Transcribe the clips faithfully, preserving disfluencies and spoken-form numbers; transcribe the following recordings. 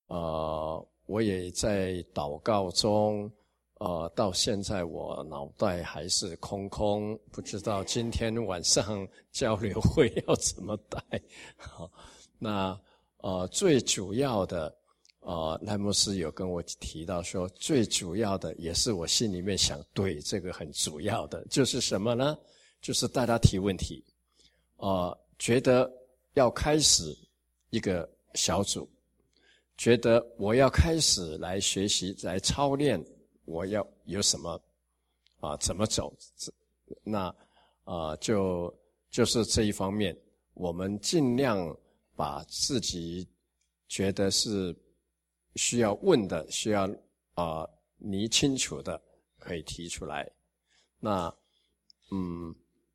呃，我也在祷告中，呃，到现在我脑袋还是空空，不知道今天晚上交流会要怎么带。好，那呃，最主要的，呃，赖牧师有跟我提到说，最主要的也是我心里面想，对，这个很主要的，就是什么呢？就是大家提问题，呃，觉得要开始一个小组，觉得我要开始来学习，来操练。我要有什么啊？怎么走？那啊，就就是这一方面，我们尽量把自己觉得是需要问的、需要啊拟清楚的，可以提出来。那嗯，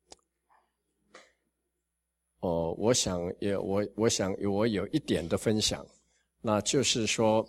哦，我想也我我想我有一点的分享，那就是说。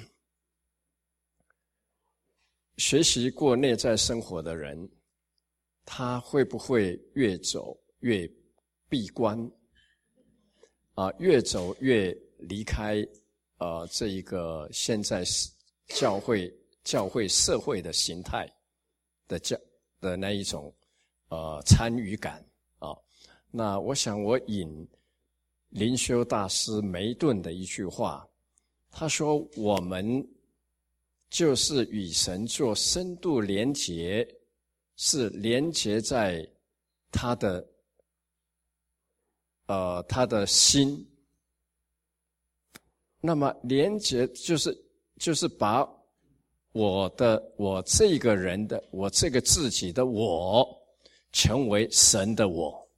学习过内在生活的人，他会不会越走越闭关啊？越走越离开呃这一个现在教会教会社会的形态的教的那一种呃参与感啊？那我想我引灵修大师梅顿的一句话，他说：“我们。”就是与神做深度连结，是连结在他的呃他的心。那么连结就是就是把我的我这个人的我这个自己的我成为神的我。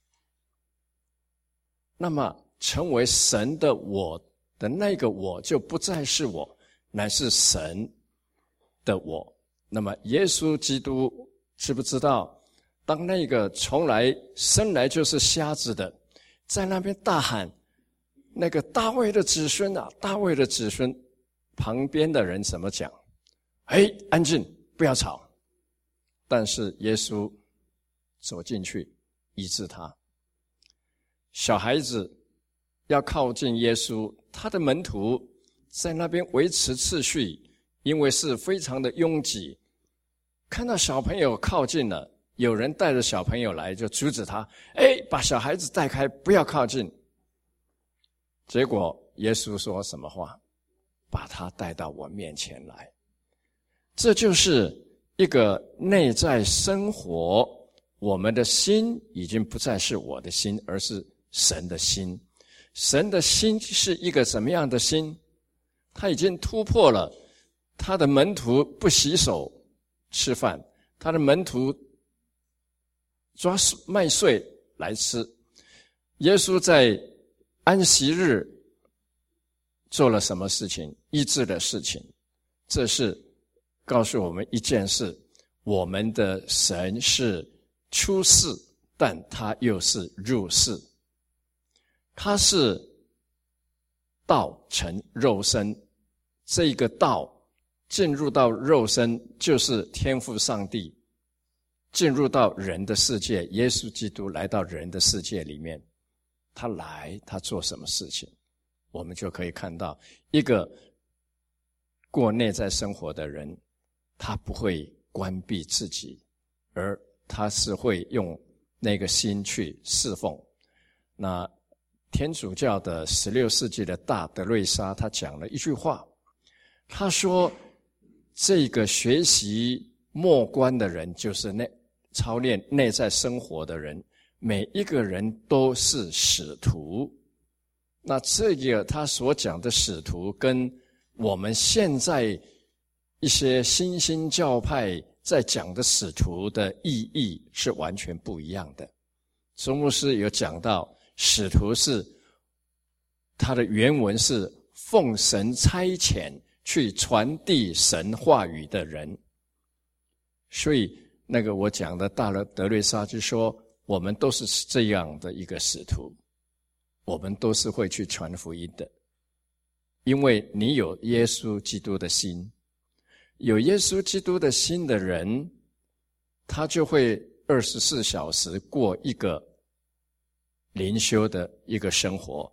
那么成为神的我的那个我就不再是我。乃是神的我。那么耶稣基督知不知道，当那个从来生来就是瞎子的在那边大喊，那个大卫的子孙啊，大卫的子孙，旁边的人怎么讲？哎，安静，不要吵。但是耶稣走进去医治他。小孩子要靠近耶稣，他的门徒在那边维持秩序，因为是非常的拥挤。看到小朋友靠近了，有人带着小朋友来，就阻止他，哎，把小孩子带开，不要靠近。结果耶稣说什么话？把他带到我面前来。这就是一个内在生活，我们的心已经不再是我的心，而是神的心。神的心是一个什么样的心？他已经突破了他的门徒不洗手吃饭，他的门徒抓麦穗来吃。耶稣在安息日做了什么事情？医治的事情。这是告诉我们一件事，我们的神是出世，但他又是入世。他是道成肉身，这个道进入到肉身，就是天父上帝进入到人的世界，耶稣基督来到人的世界里面。他来，他做什么事情？我们就可以看到，一个过内在生活的人，他不会关闭自己，而他是会用那个心去侍奉。那天主教的十六世纪的大德瑞莎，他讲了一句话，他说这个学习默观的人，就是内操练内在生活的人，每一个人都是使徒。那这个他所讲的使徒，跟我们现在一些新兴教派在讲的使徒的意义是完全不一样的。周牧师有讲到，使徒是他的原文是奉神差遣去传递神话语的人。所以那个我讲的大德瑞莎就说，我们都是这样的一个使徒，我们都是会去传福音的。因为你有耶稣基督的心，有耶稣基督的心的人，他就会二十四小时过一个灵修的一个生活。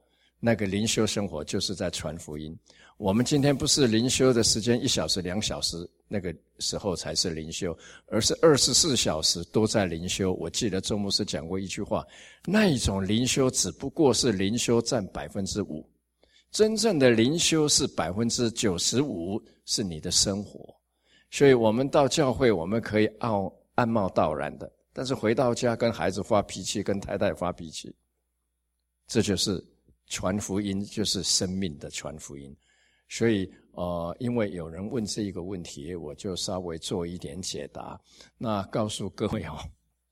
那个灵修生活就是在传福音。我们今天不是灵修的时间一小时两小时那个时候才是灵修，而是二十四小时都在灵修。我记得周牧师讲过一句话，那一种灵修只不过是灵修占百分之五，真正的灵修是百分之九十五，是你的生活。所以我们到教会我们可以按按貌道然的，但是回到家跟孩子发脾气，跟太太发脾气，这就是传福音，就是生命的传福音。所以呃，因为有人问这一个问题，我就稍微做一点解答。那告诉各位哦，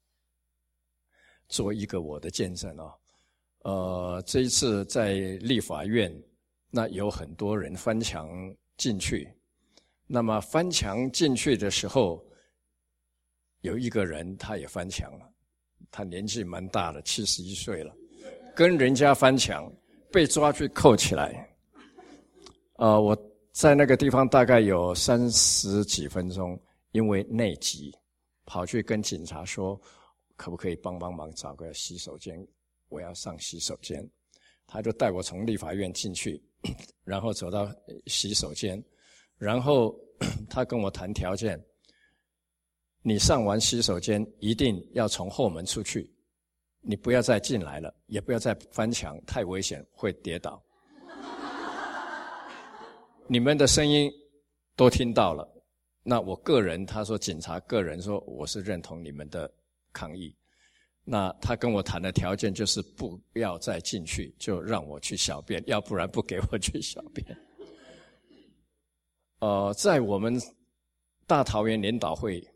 做一个我的见证哦。呃，这一次在立法院，那有很多人翻墙进去。那么翻墙进去的时候，有一个人他也翻墙了，他年纪蛮大的，七十一岁了，跟人家翻墙，被抓去扣起来。呃，我在那个地方大概有三十几分钟，因为内急，跑去跟警察说，可不可以帮帮忙找个洗手间，我要上洗手间。他就带我从立法院进去，然后走到洗手间，然后他跟我谈条件，你上完洗手间一定要从后门出去，你不要再进来了，也不要再翻墙，太危险，会跌倒。你们的声音都听到了，那我个人，他说警察个人说我是认同你们的抗议，那他跟我谈的条件就是不要再进去，就让我去小便，要不然不给我去小便。呃，在我们大桃园联导会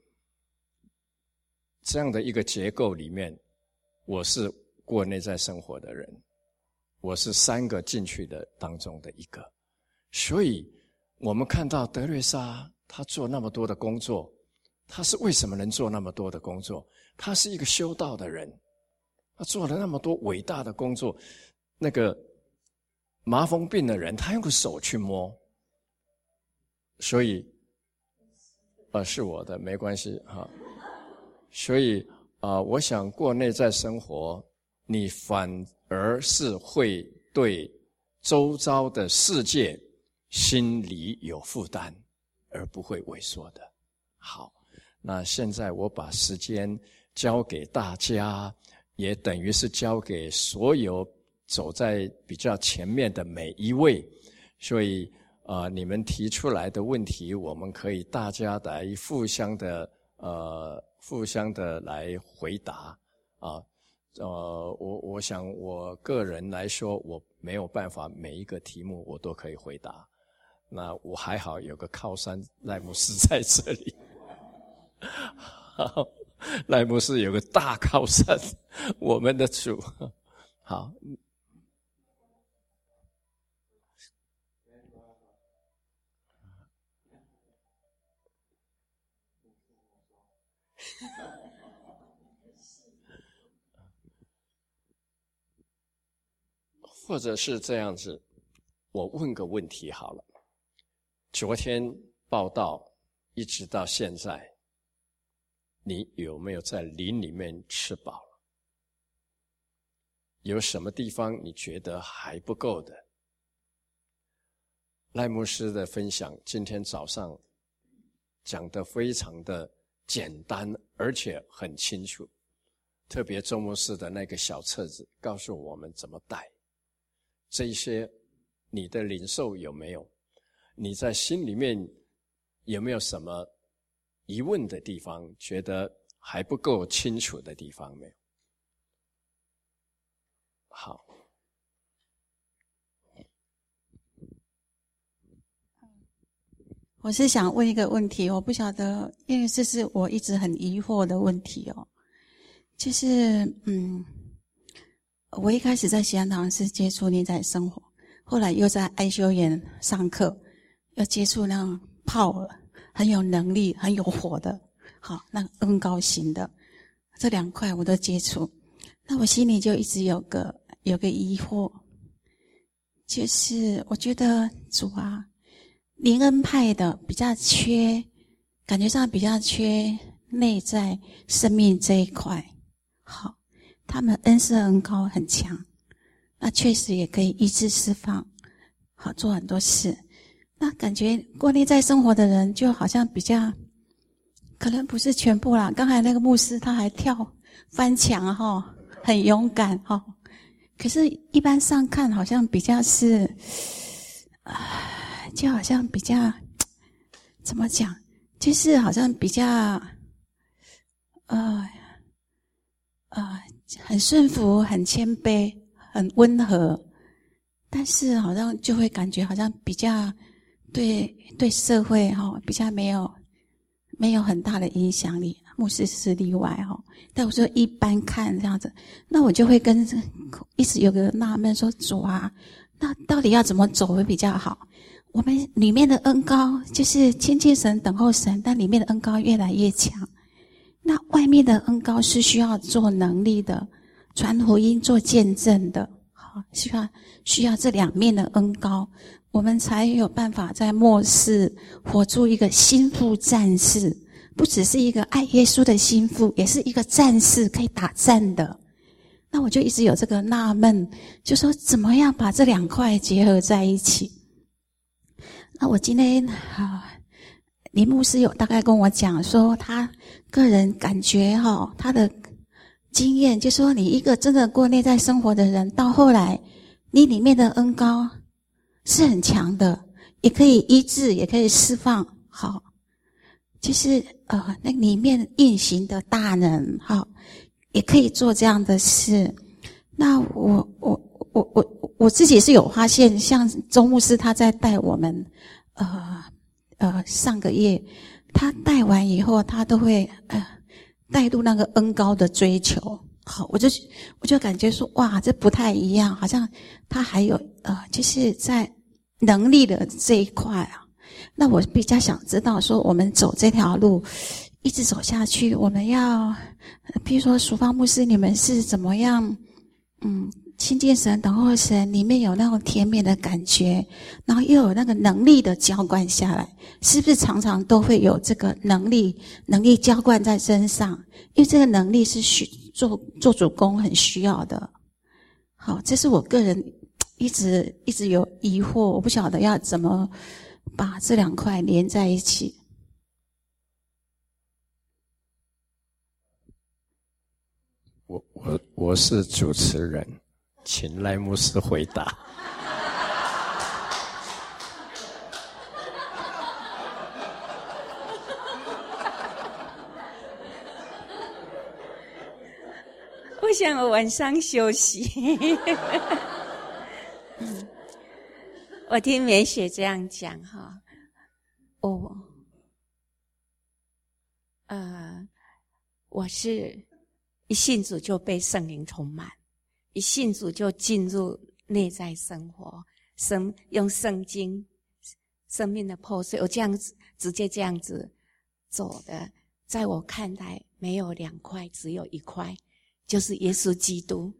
这样的一个结构里面，我是过内在生活的人，我是三个进去的当中的一个。所以我们看到德瑞莎她做那么多的工作，她是为什么能做那么多的工作？她是一个修道的人，她做了那么多伟大的工作。那个麻风病的人，她用个手去摸，所以呃是我的，没关系哈。所以啊、呃，我想过内在生活，你反而是会对周遭的世界心里有负担，而不会萎缩的。好，那现在我把时间交给大家，也等于是交给所有走在比较前面的每一位。所以呃，你们提出来的问题，我们可以大家来互相的呃，互相的来回答啊。呃，我我想我个人来说，我没有办法每一个题目我都可以回答。那我还好有个靠山赖牧师在这里，好，赖牧师有个大靠山，我们的主。好，或者是这样子，我问个问题好了。昨天报道一直到现在，你有没有在灵里面吃饱了？有什么地方你觉得还不够的？赖牧师的分享今天早上讲得非常的简单，而且很清楚。特别周牧师的那个小册子告诉我们怎么带。这一些你的领受有没有？你在心里面有没有什么疑问的地方，觉得还不够清楚的地方没有？好。 我是想问一个问题，我不晓得，因为这是我一直很疑惑的问题哦。就是嗯，我一开始在西安堂是接触内在生活，后来又在爱修园上课，要接触那种power，很有能力、很有火的，好，那个恩膏型的，这两块我都接触。那我心里就一直有个有个疑惑，就是我觉得主啊，灵恩派的比较缺，感觉上比较缺内在生命这一块。好，他们恩赐恩膏很强， 那确实也可以医治释放，好做很多事。那感觉过内在生活的人就好像比较，可能不是全部啦。刚才那个牧师他还跳翻墙哈，很勇敢哈。可是一般上看好像比较是，啊，就好像比较怎么讲，就是好像比较，呃呃，很顺服，很谦卑，很温和，但是好像就会感觉好像比较对对社会哈、哦、比较没有没有很大的影响力。牧师是例外哈、哦，但我说一般看这样子，那我就会跟一直有个纳闷说，主啊，那到底要怎么走会比较好？我们里面的恩膏就是亲近神、等候神，但里面的恩膏越来越强。那外面的恩膏是需要做能力的，传福音、做见证的，好，需要需要这两面的恩膏，我们才有办法在末世活出一个心腹战士，不只是一个爱耶稣的心腹，也是一个战士，可以打战的。那我就一直有这个纳闷，就说怎么样把这两块结合在一起。那我今天啊，林牧师有大概跟我讲说，他个人感觉哈，他的经验就是说，你一个真的过内在生活的人，到后来你里面的恩膏是很强的，也可以医治，也可以释放，好，就是呃那里面运行的大能，好，也可以做这样的事。那我我我我我自己是有发现，像周牧师他在带我们，呃呃上个月他带完以后，他都会呃带入那个恩膏的追求。好，我就我就感觉说，哇，这不太一样，好像他还有呃，就是在能力的这一块啊。那我比较想知道说，我们走这条路一直走下去，我们要，比如说淑芳牧师，你们是怎么样？嗯，亲近神、等候神，里面有那种甜美的感觉，然后又有那个能力的浇灌下来，是不是常常都会有这个能力能力浇灌在身上？因为这个能力是需做做主工很需要的。好，这是我个人一直一直有疑惑，我不晓得要怎么把这两块连在一起。 我我我是主持人，请赖牧师回答。 我想我晚上休息。我听美雪这样讲哈，我呃，我是一信主就被圣灵充满，一信主就进入内在生活，生用圣经生命的破碎，我这样子直接这样子走的，在我看来没有两块，只有一块，就是耶稣基督。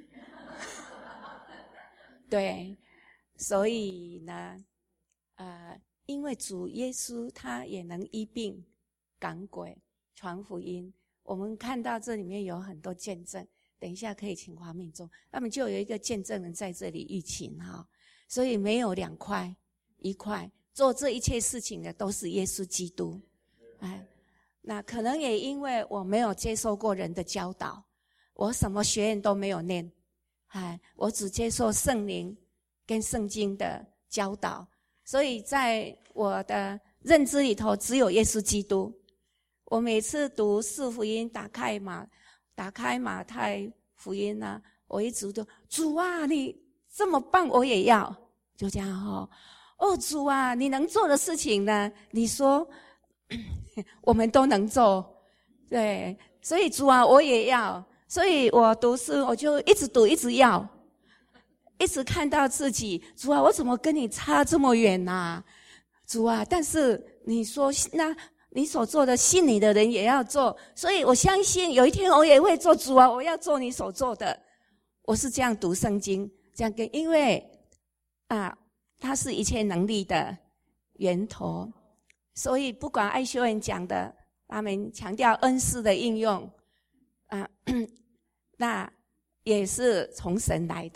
对，所以呢，呃，因为主耶稣他也能医病、赶鬼、传福音。我们看到这里面有很多见证，等一下可以请黄敏忠，他们就有一个见证人在这里疫情哈，所以没有两块，一块做这一切事情的都是耶稣基督。哎，那可能也因为我没有接受过人的教导，我什么学院都没有念，哎，我只接受圣灵跟圣经的教导，所以在我的认知里头只有耶稣基督。我每次读四福音，打开马打开马太福音啊，我一直都主啊，你这么棒，我也要，就这样哦。哦，主啊，你能做的事情呢，你说我们都能做，对，所以主啊，我也要。所以我读书我就一直读，一直要，一直看到自己，主啊，我怎么跟你差这么远啊？主啊，但是你说那你所做的信你的人也要做，所以我相信有一天我也会做，主啊，我要做你所做的。我是这样读圣经，这样跟，因为啊，它是一切能力的源头，所以不管爱修人讲的，他们强调恩赐的应用啊，那也是从神来的。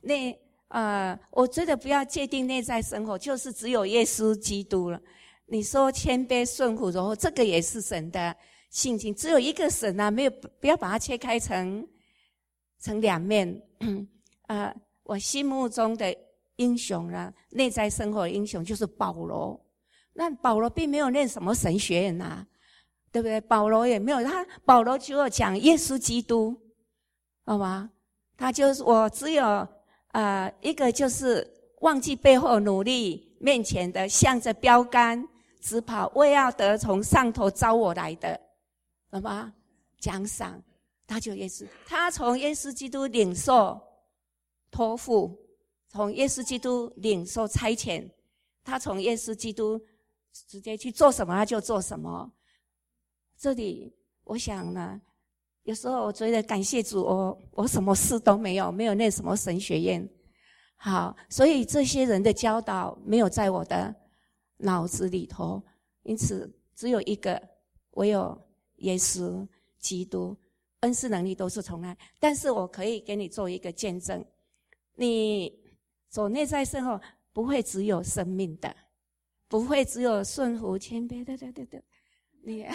内呃，我觉得不要界定内在生活，就是只有耶稣基督了。你说谦卑顺服柔和，这个也是神的性情，只有一个神啊，没有，不要把它切开成成两面。呃，我心目中的英雄呢，内在生活的英雄就是保罗。那保罗并没有念什么神学院啊，对不对？保罗也没有，他保罗只有讲耶稣基督，好吗？他就是我只有呃一个就是忘记背后努力面前的，向着标杆直跑，为要得从上头招我来的，好吗？奖赏，他就耶稣，他从耶稣基督领受托付，从耶稣基督领受差遣，他从耶稣基督直接去做什么他就做什么。这里我想呢，有时候我觉得感谢主，我我什么事都没有，没有念什么神学院。好，所以这些人的教导没有在我的脑子里头，因此只有一个，唯有耶稣基督，恩赐能力都是从那。但是我可以给你做一个见证，你走内在生活不会只有生命的，不会只有顺服谦卑，对对对对，你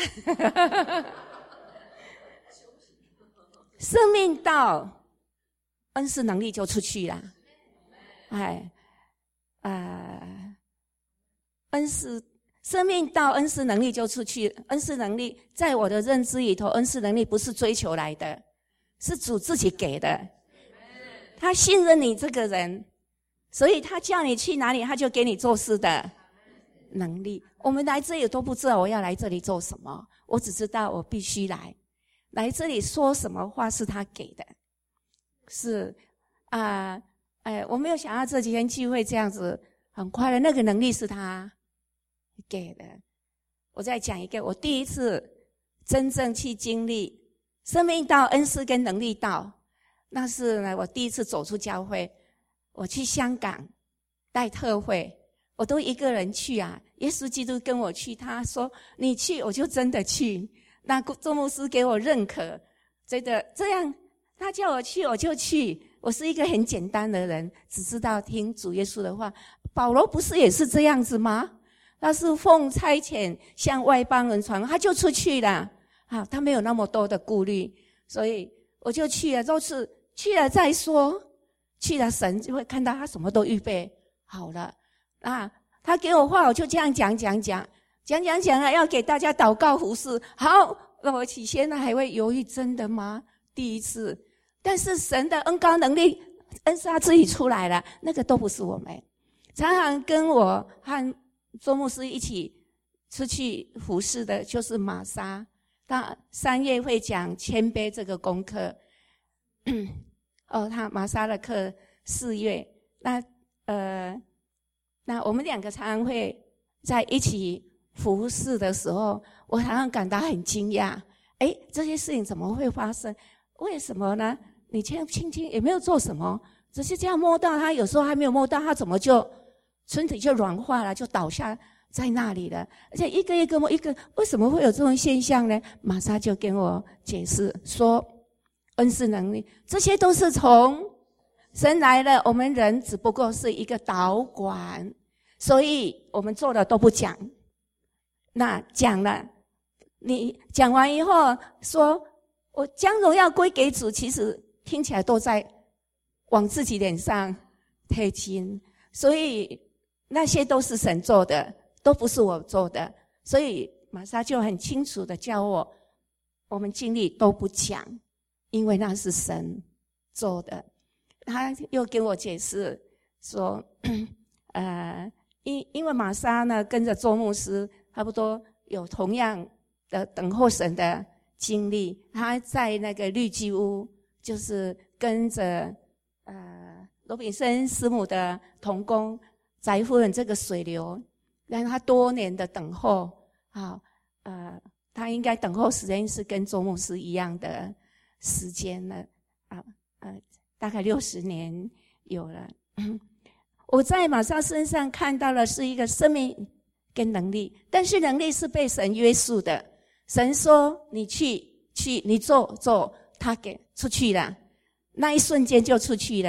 生命到恩赐能力就出去了。哎，呃，恩赐生命到恩赐能力就出去。恩赐能力在我的认知里头，恩赐能力不是追求来的，是主自己给的。他信任你这个人，所以他叫你去哪里，他就给你做事的能力。我们来这里都不知道我要来这里做什么，我只知道我必须来。来这里说什么话是他给的，是啊。呃哎，我没有想到这几天聚会这样子很快乐，那个能力是他给的。我再讲一个，我第一次真正去经历生命道、恩赐跟能力道，那是呢我第一次走出教会。我去香港带特会，我都一个人去啊。耶稣基督跟我去，他说你去我就真的去。那周牧师给我认可，觉得这样他叫我去我就去。我是一个很简单的人，只知道听主耶稣的话。保罗不是也是这样子吗？他是奉差遣向外邦人传，他就出去了。好，他没有那么多的顾虑，所以我就去了。都是去了再说，去了神就会看到他什么都预备好了。啊，他给我话我就这样讲讲讲讲讲讲了，要给大家祷告服事。好，那我起先呢还会犹豫，真的吗？第一次。但是神的恩膏能力，恩是他自己出来了，那个都不是我们。常常跟我和周牧师一起出去服事的，就是玛莎。他三月会讲谦卑这个功课，哦，他玛莎的课四月。那呃，那我们两个常常会在一起服事的时候，我常常感到很惊讶。哎，这些事情怎么会发生？为什么呢？你轻轻轻也没有做什么，只是这样摸到他，有时候还没有摸到他，怎么就身体就软化了，就倒下在那里了？而且一个一个摸一个，为什么会有这种现象呢？玛莎就跟我解释说，恩赐能力这些都是从神来的，我们人只不过是一个导管，所以我们做的都不讲。那讲了，你讲完以后说我将荣耀归给主，其实听起来都在往自己脸上贴金，所以那些都是神做的，都不是我做的。所以玛莎就很清楚的教我，我们经历都不讲，因为那是神做的。他又跟我解释说，呃，因因为玛莎呢跟着周牧师差不多有同样的等候神的经历，他在那个绿基屋，就是跟着呃罗炳生师母的同工翟夫人这个水流，让他多年的等候，好，呃，他应该等候时间是跟周牧师一样的时间了，啊，呃，大概六十年有了。我在玛莎身上看到的是一个生命跟能力，但是能力是被神约束的。神说你去去你做做，他给出去了，那一瞬间就出去了。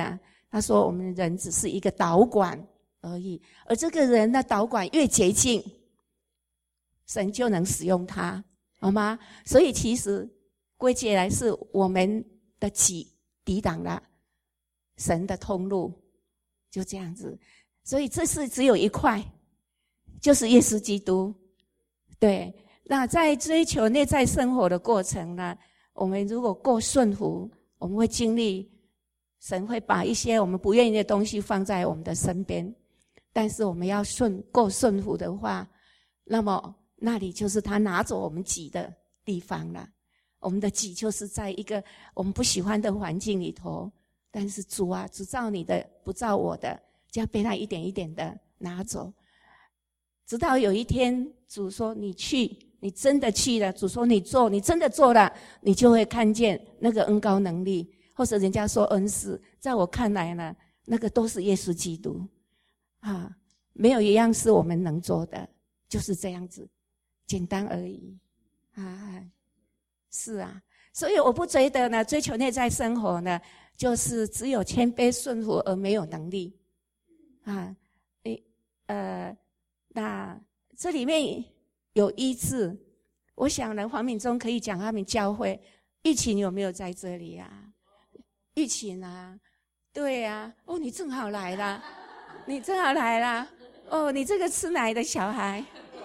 他说我们人只是一个导管而已，而这个人的导管越洁净，神就能使用他，好吗？所以其实归结来是我们的己抵挡了神的通路，就这样子。所以这是只有一块，就是耶稣基督。对，那在追求内在生活的过程呢，我们如果够顺服，我们会经历神会把一些我们不愿意的东西放在我们的身边，但是我们要顺够顺服的话，那么那里就是他拿走我们己的地方了。我们的己就是在一个我们不喜欢的环境里头，但是主啊，只照你的不照我的，就要被他一点一点的拿走，直到有一天主说你去，你真的去了，主说你做，你真的做了，你就会看见那个恩膏能力，或者人家说恩赐，在我看来呢，那个都是耶稣基督啊，没有一样是我们能做的，就是这样子简单而已啊。是啊，所以我不觉得呢，追求内在生活呢，就是只有谦卑顺服而没有能力啊。诶，呃，那这里面有医治，我想呢，黄敏忠可以讲他们教会。玉琴有没有在这里啊？玉琴啊，对啊，哦，你正好来啦，你正好来啦，哦，你这个吃奶的小孩，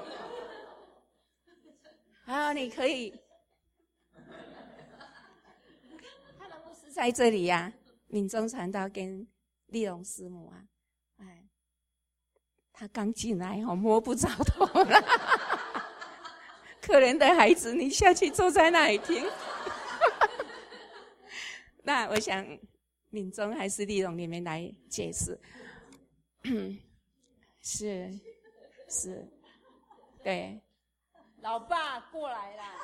啊，你可以。在这里呀、啊，敏忠传道跟丽蓉师母啊，哎，他刚进来哦，摸不着头了，可怜的孩子，你下去坐在那里听。那我想敏忠还是丽蓉你们来解释。是是，对， 老爸过来啦。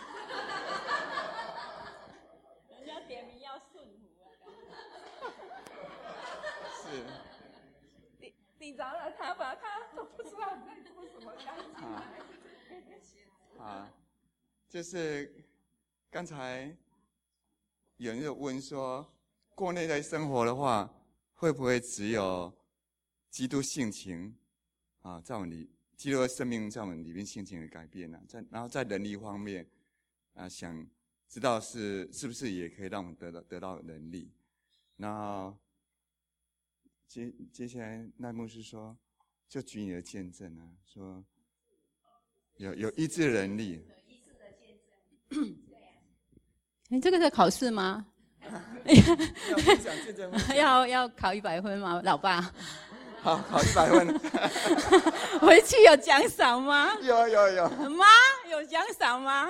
人家点名要顺服啊。 是。 你你饶了他吧，他都不知道你在做什么刚进来。 啊，就是刚才有人有问说，过内在生活的话，会不会只有基督性情啊，在我们里基督的生命在我们里面性情的改变呢、啊？在然后在能力方面啊，想知道是是不是也可以让我们得到得到能力？然后接接下来那牧师说，就举你的见证啊，说有有医治的能力。 你这个在考试吗？ 要分享见证吗？ 要要考一百分吗，老爸？ 好，考一百分。 回去有奖赏吗？ 有有有。 妈，有奖赏吗？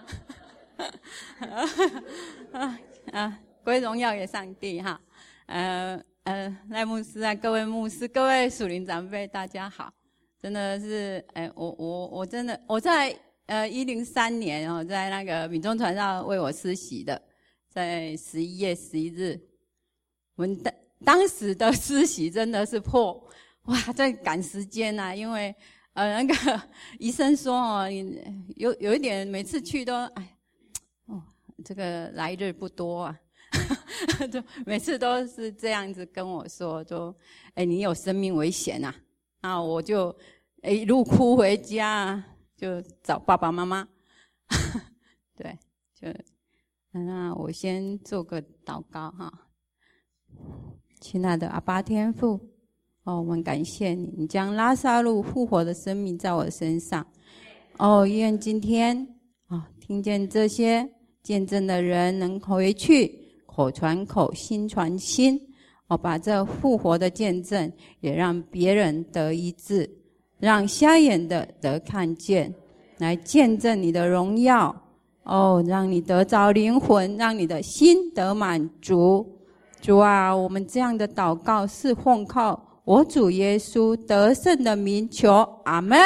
啊啊！归荣耀给上帝哈。呃呃，赖牧师啊，各位牧师，各位属灵长辈，大家好。真的是，哎，我我我真的我在呃一零三年哦，在那个闽中传道为我施洗的，在十一月十一日，我们当当时的施洗真的是破哇，在赶时间啊，因为呃那个医生说哦，你有有一点每次去都哎哦，这个来日不多啊。就每次都是这样子跟我说，就哎你有生命危险啊，那我就哎一路哭回家，就找爸爸妈妈。对，就那我先做个祷告哈。亲爱的阿爸天父，哦，我们感谢你，你将拉撒路复活的生命在我身上。哦，愿今天哦听见这些见证的人能回去。口传口，心传心，我把这复活的见证也让别人得医治，让瞎眼的得看见，来见证你的荣耀。哦，让你得着灵魂，让你的心得满足。主啊，我们这样的祷告是奉靠我主耶稣得胜的名求，阿们。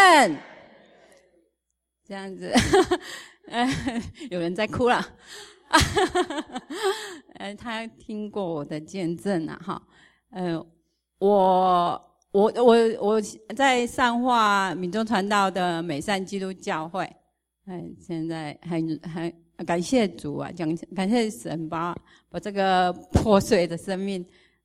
这样子，有人在哭了。呃，他听过我的见证啊，哈，呃，我我我我在上化闽中传道的美善基督教会，哎，现在很很感谢主啊，讲感谢神把把这个破碎的生命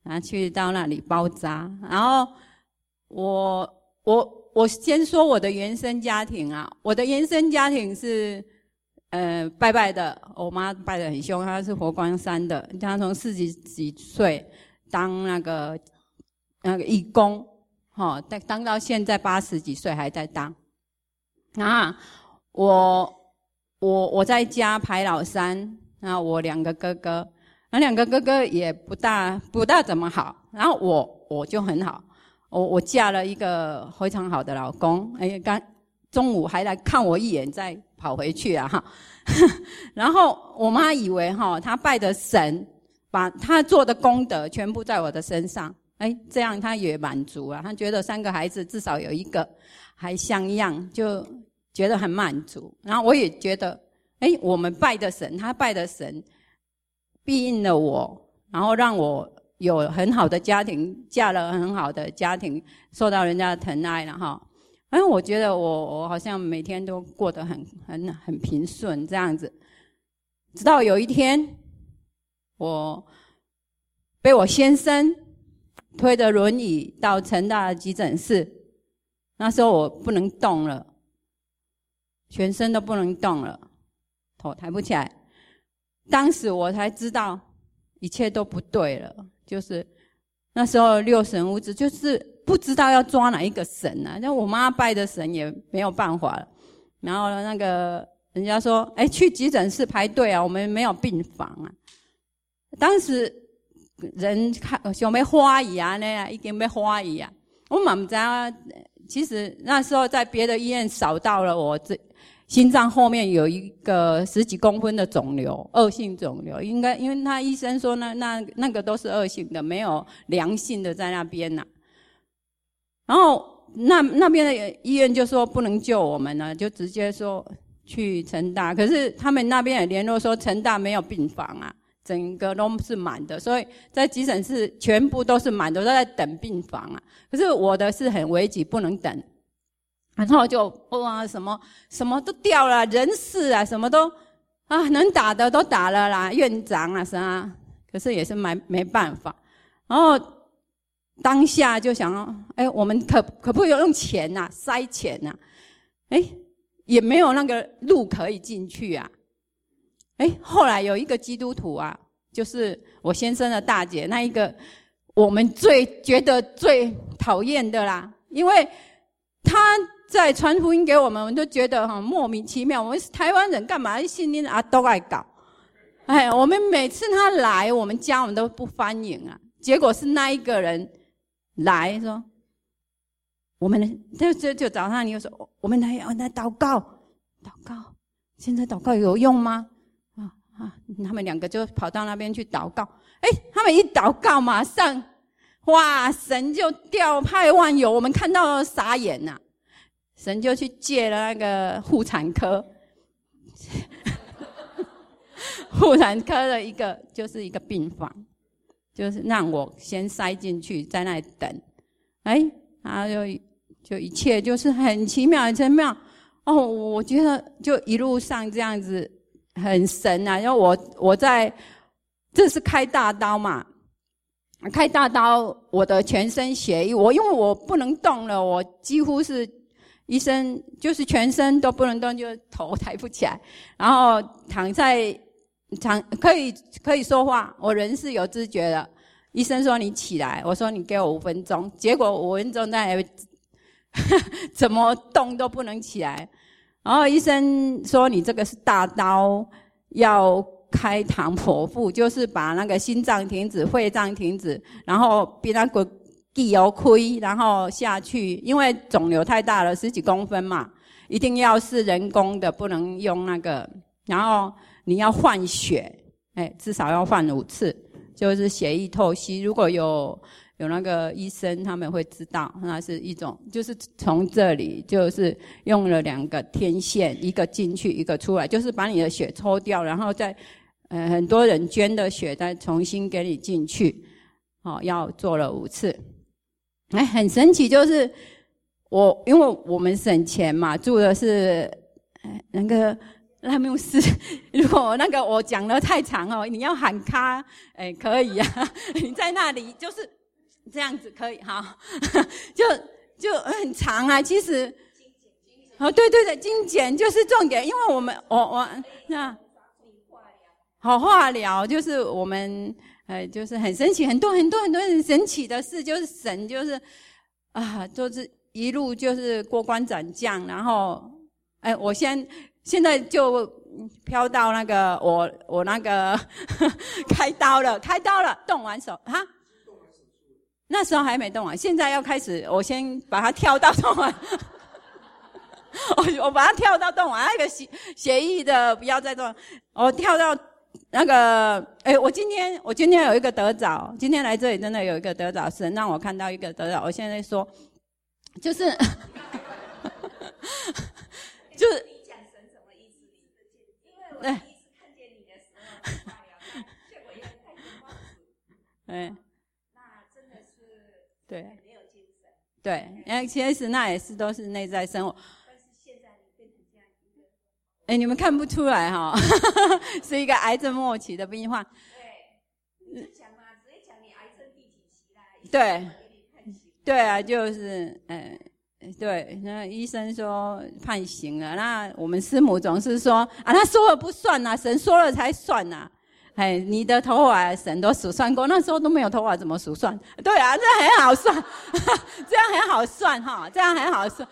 然后去到那里包扎。然后我我我先说我的原生家庭啊，我的原生家庭是呃拜拜的，我妈拜得很凶，她是佛光山的，她从四十几岁当那个那个义工，哈、哦，当到现在八十几岁还在当。啊，我我我在家排老三，然后我两个哥哥，那两个哥哥也不大不大怎么好，然后我我就很好。我我嫁了一个非常好的老公，哎，刚中午还来看我一眼，再跑回去啊哈。然后我妈以为哈，她拜的神，把她做的功德全部在我的身上，哎，这样她也满足啊。她觉得三个孩子至少有一个还像样，就觉得很满足。然后我也觉得，哎，我们拜的神，她拜的神，庇应了我，然后让我有很好的家庭，嫁了很好的家庭，受到人家的疼爱了哈。哎，我觉得我我好像每天都过得很很很平顺这样子。直到有一天，我被我先生推着轮椅到成大的急诊室，那时候我不能动了，全身都不能动了，头抬不起来。当时我才知道一切都不对了，就是那时候六神无主，就是不知道要抓哪一个神啊。那我妈拜的神也没有办法了。然后那个人家说，哎，去急诊室排队啊，我们没有病房啊。当时人看想要花姨啊，那已经要花姨啊。我嘛不知道，其实那时候在别的医院扫到了我这心脏后面有一个十几公分的肿瘤，恶性肿瘤，应该因为他医生说那那那个都是恶性的，没有良性的在那边呐、啊。然后那那边的医院就说不能救我们了，就直接说去成大。可是他们那边也联络说成大没有病房啊，整个都是满的，所以在急诊室全部都是满的，都在等病房啊。可是我的是很危急，不能等。然后就哇，什么什么都掉了，人事啊，什么都啊，能打的都打了啦，院长啊啥，可是也是没没办法。然后当下就想，哎，我们可可不可以用钱呐、啊，塞钱呐、啊？哎，也没有那个路可以进去啊。哎，后来有一个基督徒啊，就是我先生的大姐，那一个我们最觉得最讨厌的啦，因为他在传福音给我们，我们都觉得很莫名其妙。我们是台湾人，干嘛信念啊都爱搞？哎，我们每次他来我们家，我们都不欢迎啊。结果是那一个人来说，我们就就就早上你就说，我们来，我们来祷告，祷告。现在祷告有用吗？啊啊！他们两个就跑到那边去祷告。哎，他们一祷告，马上哇，神就调派万有，我们看到傻眼呐、啊。神就去借了那个妇产科，妇产科的一个就是一个病房，就是让我先塞进去，在那里等。哎，然后就就一切就是很奇妙，很奇妙。哦，我觉得就一路上这样子很神啊！因为我我在这是开大刀嘛，开大刀，我的全身血液，我因为我不能动了，我几乎是。医生就是全身都不能动，就头抬不起来，然后躺在躺可以可以说话，我人是有知觉的。医生说你起来，我说你给我五分钟，结果五分钟在怎么动都不能起来。然后医生说你这个是大刀，要开膛破腹，就是把那个心脏停止、肺脏停止，然后比那个。地油亏，然后下去，因为肿瘤太大了，十几公分嘛，一定要是人工的，不能用那个。然后你要换血，哎，至少要换五次，就是血液透析。如果有有那个医生，他们会知道，那是一种，就是从这里就是用了两个天线，一个进去，一个出来，就是把你的血抽掉，然后再呃很多人捐的血再重新给你进去，哦，要做了五次。哎，很神奇，就是我因为我们省钱嘛，住的是那个赖牧师，如果那个我讲得太长哦，你要喊卡，哎，可以啊，你在那里就是这样子可以哈，就就很长啊。其实，哦，对对对，精简就是重点，因为我们我我那好化疗就是我们呃就是很神奇，很多很多很多很神奇的事，就是神就是啊，就是一路就是过关斩将，然后哎，我先。现在就飘到那个我我那个开刀了，开刀了，动完手哈，那时候还没动完，现在要开始，我先把它跳到动完，我我把它跳到动完，那个血血液的不要再动，我跳到那个，哎，我今天我今天有一个得着，今天来这里真的有一个得着，神让我看到一个得着，我现在说，就是就是。对，第一次看见你的时候，结果又太恐慌死。嗯，那真的是对没有精神。对，因为其实那也是都是内在生活。但是现在你变成这样一个，哎，你们看不出来哈、哦，是一个癌症末期的病患。对，你就讲嘛，直接讲你癌症第几期啦。对，对啊，就是嗯。对，那医生说判刑了，那我们师母总是说啊，他说了不算啊，神说了才算啊。哎，你的头发神都数算过，那时候都没有头发，怎么数算？对啊，这样很好算，这样很好算哈，这样很好算。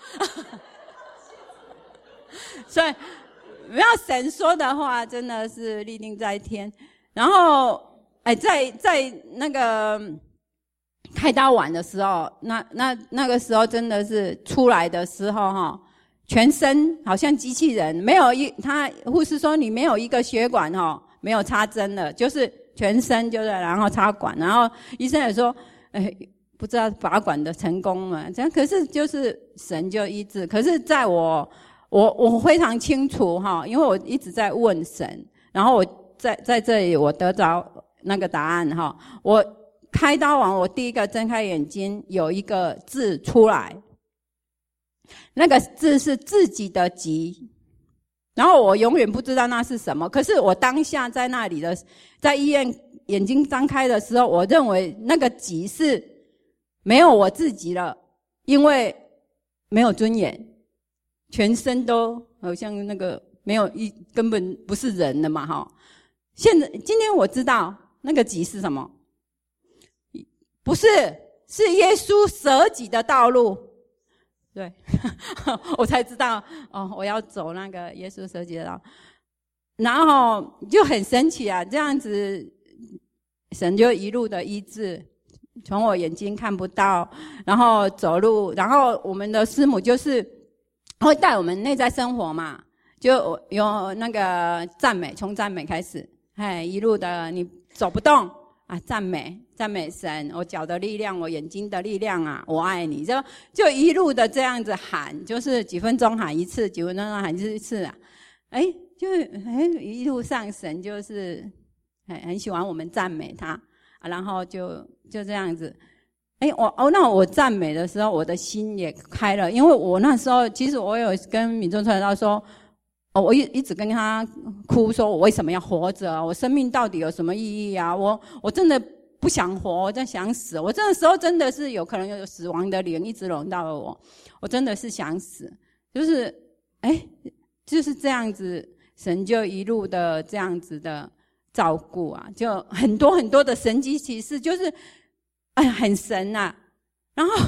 所以，不要神说的话，真的是立定在天。然后，哎，在在那个。开刀完的时候，那那那个时候真的是出来的时候哈，全身好像机器人，没有一他护士说你没有一个血管哈，没有插针的，就是全身就是然后插管，然后医生也说，哎，不知道拔管的成功嘛？这样可是就是神就医治，可是在我我我非常清楚哈，因为我一直在问神，然后我在在这里我得着那个答案哈，我。开刀完，我第一个睁开眼睛，有一个字出来，那个字是自己的己，然后我永远不知道那是什么。可是我当下在那里的，在医院眼睛张开的时候，我认为那个己是没有我自己了，因为没有尊严，全身都好像那个没有一根本不是人了嘛，哈。现在今天我知道那个己是什么。不是，是耶稣舍己的道路。对，我才知道哦，我要走那个耶稣舍己的道。然后就很神奇啊，这样子，神就一路的医治，从我眼睛看不到，然后走路，然后我们的师母就是会带我们内在生活嘛，就有那个赞美，从赞美开始，哎，一路的你走不动。啊，赞美赞美神，我脚的力量，我眼睛的力量啊，我爱你，就就一路的这样子喊，就是几分钟喊一次，几分钟喊一次啊，哎，就哎一路上神就是很很喜欢我们赞美他，啊、然后就就这样子，哎，我哦，那我赞美的时候，我的心也开了，因为我那时候其实我有跟闽中传道说。哦，我一一直跟他哭，说我为什么要活着？我生命到底有什么意义啊？我我真的不想活，我在想死。我这个时候真的是有可能有死亡的灵一直笼到了我，我真的是想死。就是哎，就是这样子，神就一路的这样子的照顾啊，就很多很多的神迹奇事，就是哎很神啊。然后。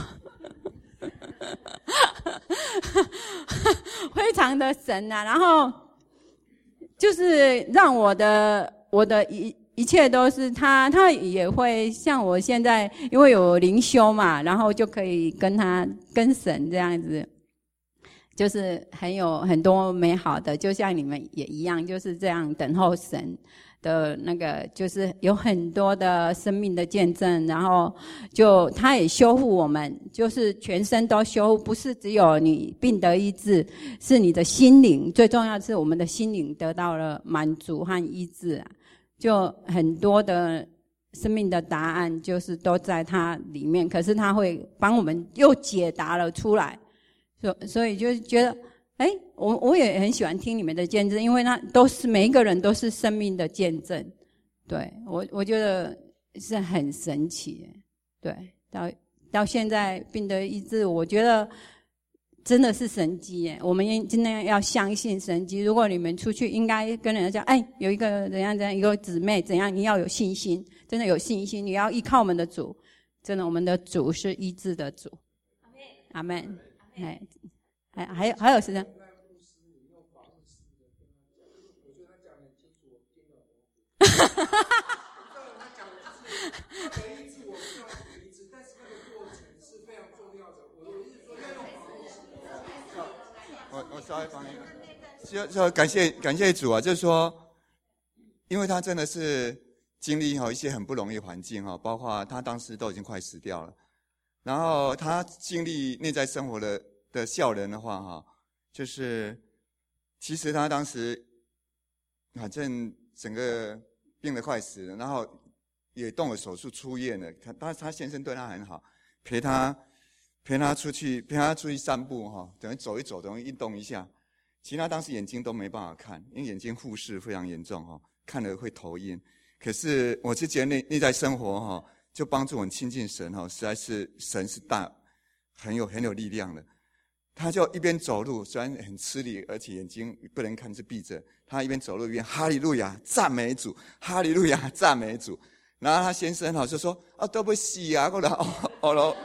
非常的神啊，然后就是让我的我的一一切都是他，他也会像我现在，因为有灵修嘛，然后就可以跟他跟神这样子，就是很有很多美好的，就像你们也一样，就是这样等候神。的那个就是有很多的生命的见证，然后就他也修复我们，就是全身都修复，不是只有你病得医治，是你的心灵，最重要的是我们的心灵得到了满足和医治啊，就很多的生命的答案就是都在他里面，可是他会帮我们又解答了出来，所所以就觉得哎，我我也很喜欢听你们的见证，因为那都是每一个人都是生命的见证。对，我我觉得是很神奇。对，到到现在病得医治，我觉得真的是神迹耶！我们今天要相信神迹。如果你们出去，应该跟人家讲，哎，有一个怎样怎样，一个姊妹怎样，你要有信心，真的有信心，你要依靠我们的主。真的，我们的主是医治的主。阿门。哎。还还有还有是这样。哈哈哈哈我我稍微帮你，就就感谢感谢主啊，就是说，因为他真的是经历哈一些很不容易的环境哈，包括他当时都已经快死掉了，然后他经历内在生活的。的笑人的话哈，就是其实他当时反正整个病得快死了，然后也动了手术出院了。他他他先生对他很好，陪他陪他出去陪他出去散步哈，等于走一走，等于运动一下。其实他当时眼睛都没办法看，因为眼睛复视非常严重哈，看了会头晕。可是我是觉得内内在生活哈，就帮助我们亲近神哈，实在是神是大很有很有力量的。他就一边走路，虽然很吃力，而且眼睛不能看是闭着。他一边走路一边哈利路亚赞美主，哈利路亚赞美主。然后他先生哈就说：“啊，都不死啊，过来哦哦喽，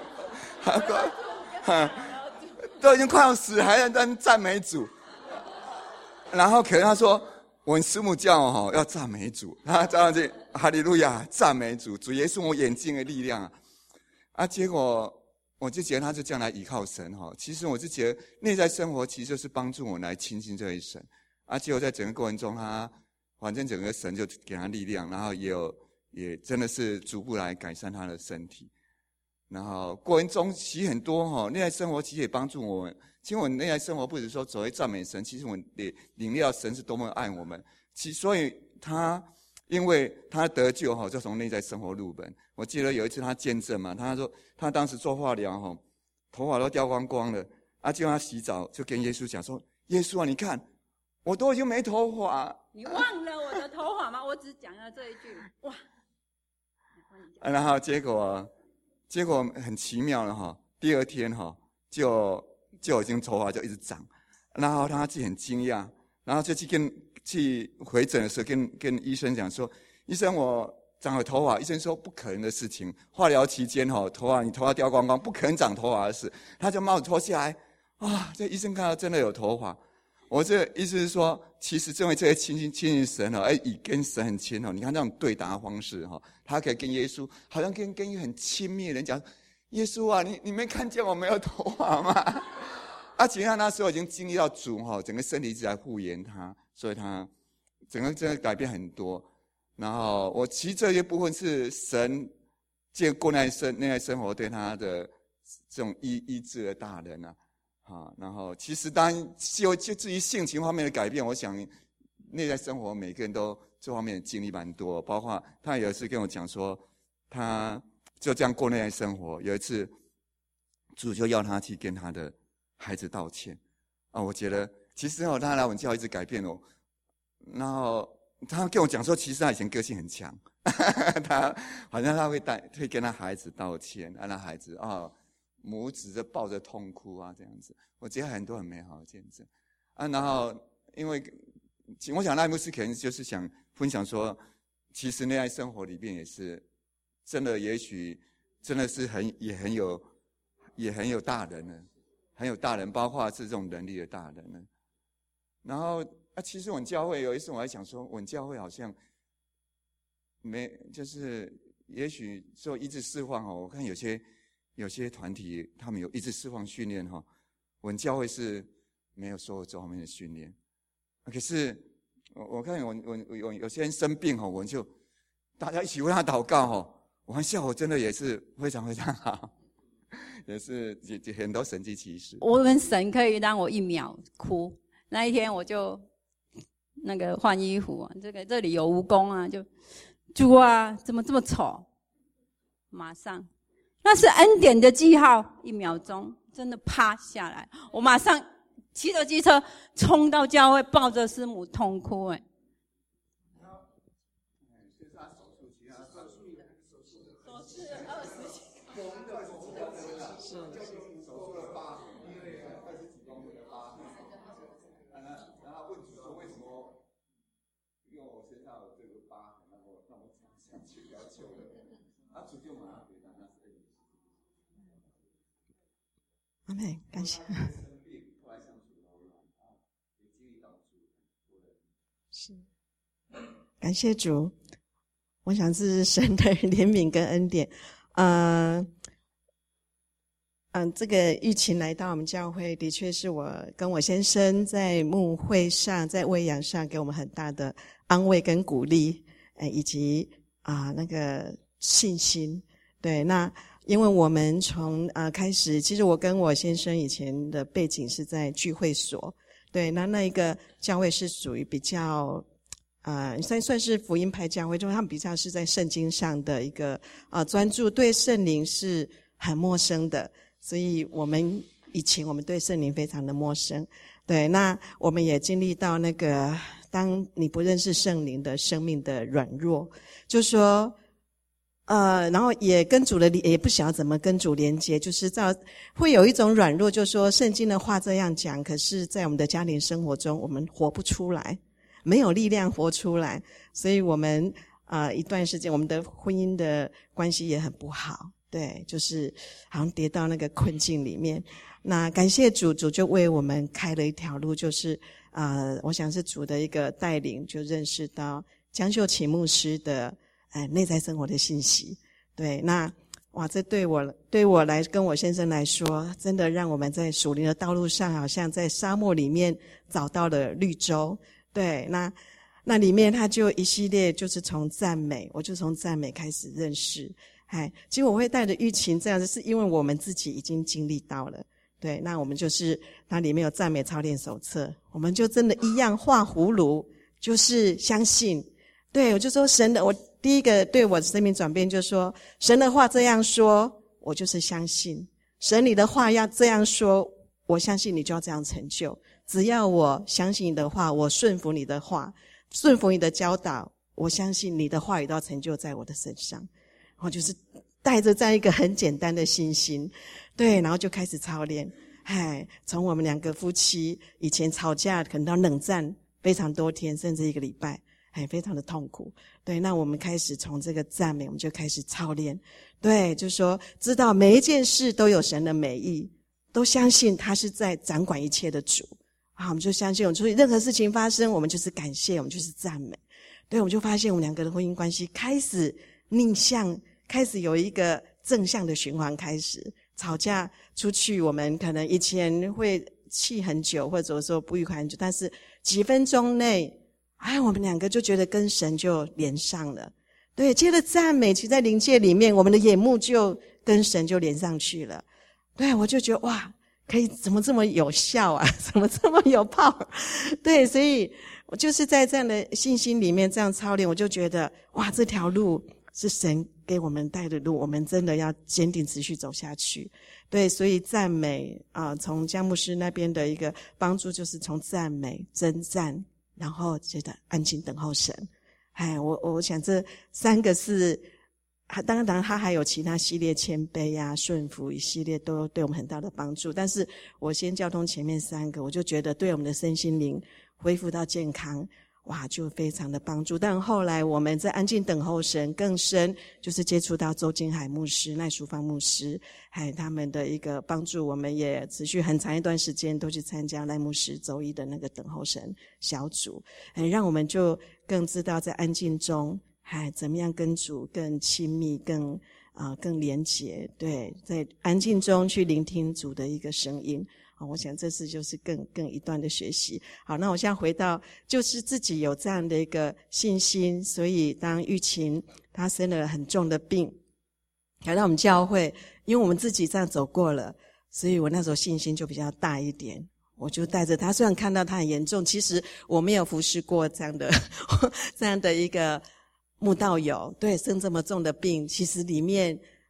都已经快要死，还在那赞美主。”然后可能他说：“我们师母教我哈要赞美主，他这样子哈利路亚赞美主，主耶稣我眼睛的力量啊。”啊，结果。我就觉得他是这样来依靠神哈，其实我是觉得内在生活其实就是帮助我来亲近这位神，啊，结果在整个过程中他反正整个神就给他力量，然后也有也真的是逐步来改善他的身体，然后过程中其实很多哈，内在生活其实也帮助我们。其实我内在生活不只说只会赞美神，其实我也领略到神是多么爱我们。其所以他因为他得救哈，就从内在生活入门。我记得有一次他见证嘛，他说他当时做化疗哈，头发都掉光光了，啊，结果他洗澡就跟耶稣讲说：“耶稣啊，你看我都已经没头发。” 你忘了我的头发吗？我只讲了这一句，哇！ 啊、然后结果结果很奇妙了哈，第二天哈就就已经头发就一直长，然后他自己很惊讶，然后就去跟去回诊的时候跟跟医生讲说：“医生我。”长了头发，医生说不可能的事情。化疗期间哈，头发你头发掉光光，不可能长头发的事。他就帽子脱下来，啊，这医生看到真的有头发。我这意思是说，其实正为这些亲近亲近神哦，哎，以跟神很亲哦。你看这种对答方式哈，他可以跟耶稣，好像跟跟一个很亲密的人讲：“耶稣啊，你你没看见我没有头发吗？”啊，其实他那时候已经经历到主哈，整个身体一直在护延他，所以他整个真的改变很多。然后我其实这些部分是神借过内生内在生活对他的这种医医治的大人啊，啊，然后其实当然就就至于性情方面的改变，我想内在生活每个人都这方面的经历蛮多，包括他有一次跟我讲说，他就这样过内在生活，有一次主就要他去跟他的孩子道歉啊，我觉得其实哦，他来我们教一直改变哦，然后。他跟我讲说，其实他以前个性很强，他好像他会带会跟他孩子道歉，让他孩子啊、哦、母子就抱着痛哭啊这样子。我觉得很多很美好的见证啊。然后因为我想赖牧师可能就是想分享说，其实内在生活里面也是真的，也许真的是很也很有也很有大人呢，很有大人，包括是这种能力的大人呢。然后。啊，其实我们教会有一次我还想说，我们教会好像没，就是也许做医治释放哈，我看有些有些团体他们有医治释放训练哈，我们教会是没有受过这方面的训练。可是我我看我我我有些人生病哈，我们就大家一起为他祷告哈，我看效果真的也是非常非常好，也是也很多神迹奇事。 我跟神可以让我一秒哭，那一天我就。那个换衣服啊，这个这里有蜈蚣啊，就主啊，怎么这么丑？马上，那是恩典的记号，一秒钟真的趴下来，我马上骑着机车冲到教会，抱着师母痛哭，哎。 阿们，感谢。是，感谢主。我想这是神的怜悯跟恩典。呃，嗯，这个疫情来到我们教会，的确是我跟我先生在牧会上，在喂养上给我们很大的安慰跟鼓励，呃，以及啊、呃、那个信心。对，那。因为我们从呃开始，其实我跟我先生以前的背景是在聚会所，对，那那一个教会是属于比较呃算算是福音派教会，就是他们比较是在圣经上的一个呃专注，对圣灵是很陌生的，所以我们以前我们对圣灵非常的陌生，对，那我们也经历到那个当你不认识圣灵的生命的软弱，就说。呃，然后也跟主的也不晓得怎么跟主连接，就是照会有一种软弱，就是说圣经的话这样讲，可是在我们的家庭生活中，我们活不出来，没有力量活出来，所以我们呃一段时间，我们的婚姻的关系也很不好，对，就是好像跌到那个困境里面。那感谢主，主就为我们开了一条路，就是呃，我想是主的一个带领，就认识到江秀琪牧师的。哎，内在生活的信息，对，那哇，这对我对我来跟我先生来说，真的让我们在属灵的道路上，好像在沙漠里面找到了绿洲。对，那那里面他就一系列就是从赞美，我就从赞美开始认识。哎，其实我会带着玉琴这样子，是因为我们自己已经经历到了。对，那我们就是它里面有赞美操练手册，我们就真的一样画葫芦，就是相信。对，我就说神的我。第一个对我的生命转变就是说，神的话这样说，我就是相信。神你的话要这样说，我相信你就要这样成就。只要我相信你的话，我顺服你的话，顺服你的教导，我相信你的话语都要成就在我的身上。然后就是带着这样一个很简单的信心，对，然后就开始操练。唉，从我们两个夫妻以前吵架，可能到冷战非常多天，甚至一个礼拜。哎，非常的痛苦。对，那我们开始从这个赞美，我们就开始操练。对，就是说，知道每一件事都有神的美意，都相信他是在掌管一切的主。好，我们就相信，我们所以任何事情发生，我们就是感谢，我们就是赞美。对，我们就发现我们两个的婚姻关系开始逆向，开始有一个正向的循环开始。吵架出去，我们可能以前会气很久，或者说不愉快很久，但是几分钟内。哎，我们两个就觉得跟神就连上了，对，接着赞美，其实在灵界里面，我们的眼目就跟神就连上去了。对，我就觉得哇，可以怎么这么有效啊？怎么这么有 power？ 对，所以我就是在这样的信心里面这样操练，我就觉得哇，这条路是神给我们带的路，我们真的要坚定持续走下去。对，所以赞美啊、呃，从江牧师那边的一个帮助，就是从赞美、征战。然后觉得安静等候神，哎，我我想这三个是，当然当然他还有其他系列谦卑啊、顺服一系列都对我们很大的帮助。但是我先交通前面三个，我就觉得对我们的身心灵恢复到健康，哇，就非常的帮助。但后来我们在安静等候神更深，就是接触到周金海牧师、赖淑芳牧师，还有他们的一个帮助，我们也持续很长一段时间都去参加赖牧师周一的那个等候神小组，哎，让我们就更知道在安静中，哎，怎么样跟主更亲密、更啊、呃、更连结。对，在安静中去聆听主的一个声音。好，我想这次就是更更一段的学习。好，那我现在回到，就是自己有这样的一个信心，所以当玉琴她生了很重的病，来到我们教会，因为我们自己这样走过了，所以我那时候信心就比较大一点。我就带着她，虽然看到她很严重，其实我没有服侍过这样的这样的一个慕道友，对，生这么重的病，其实里面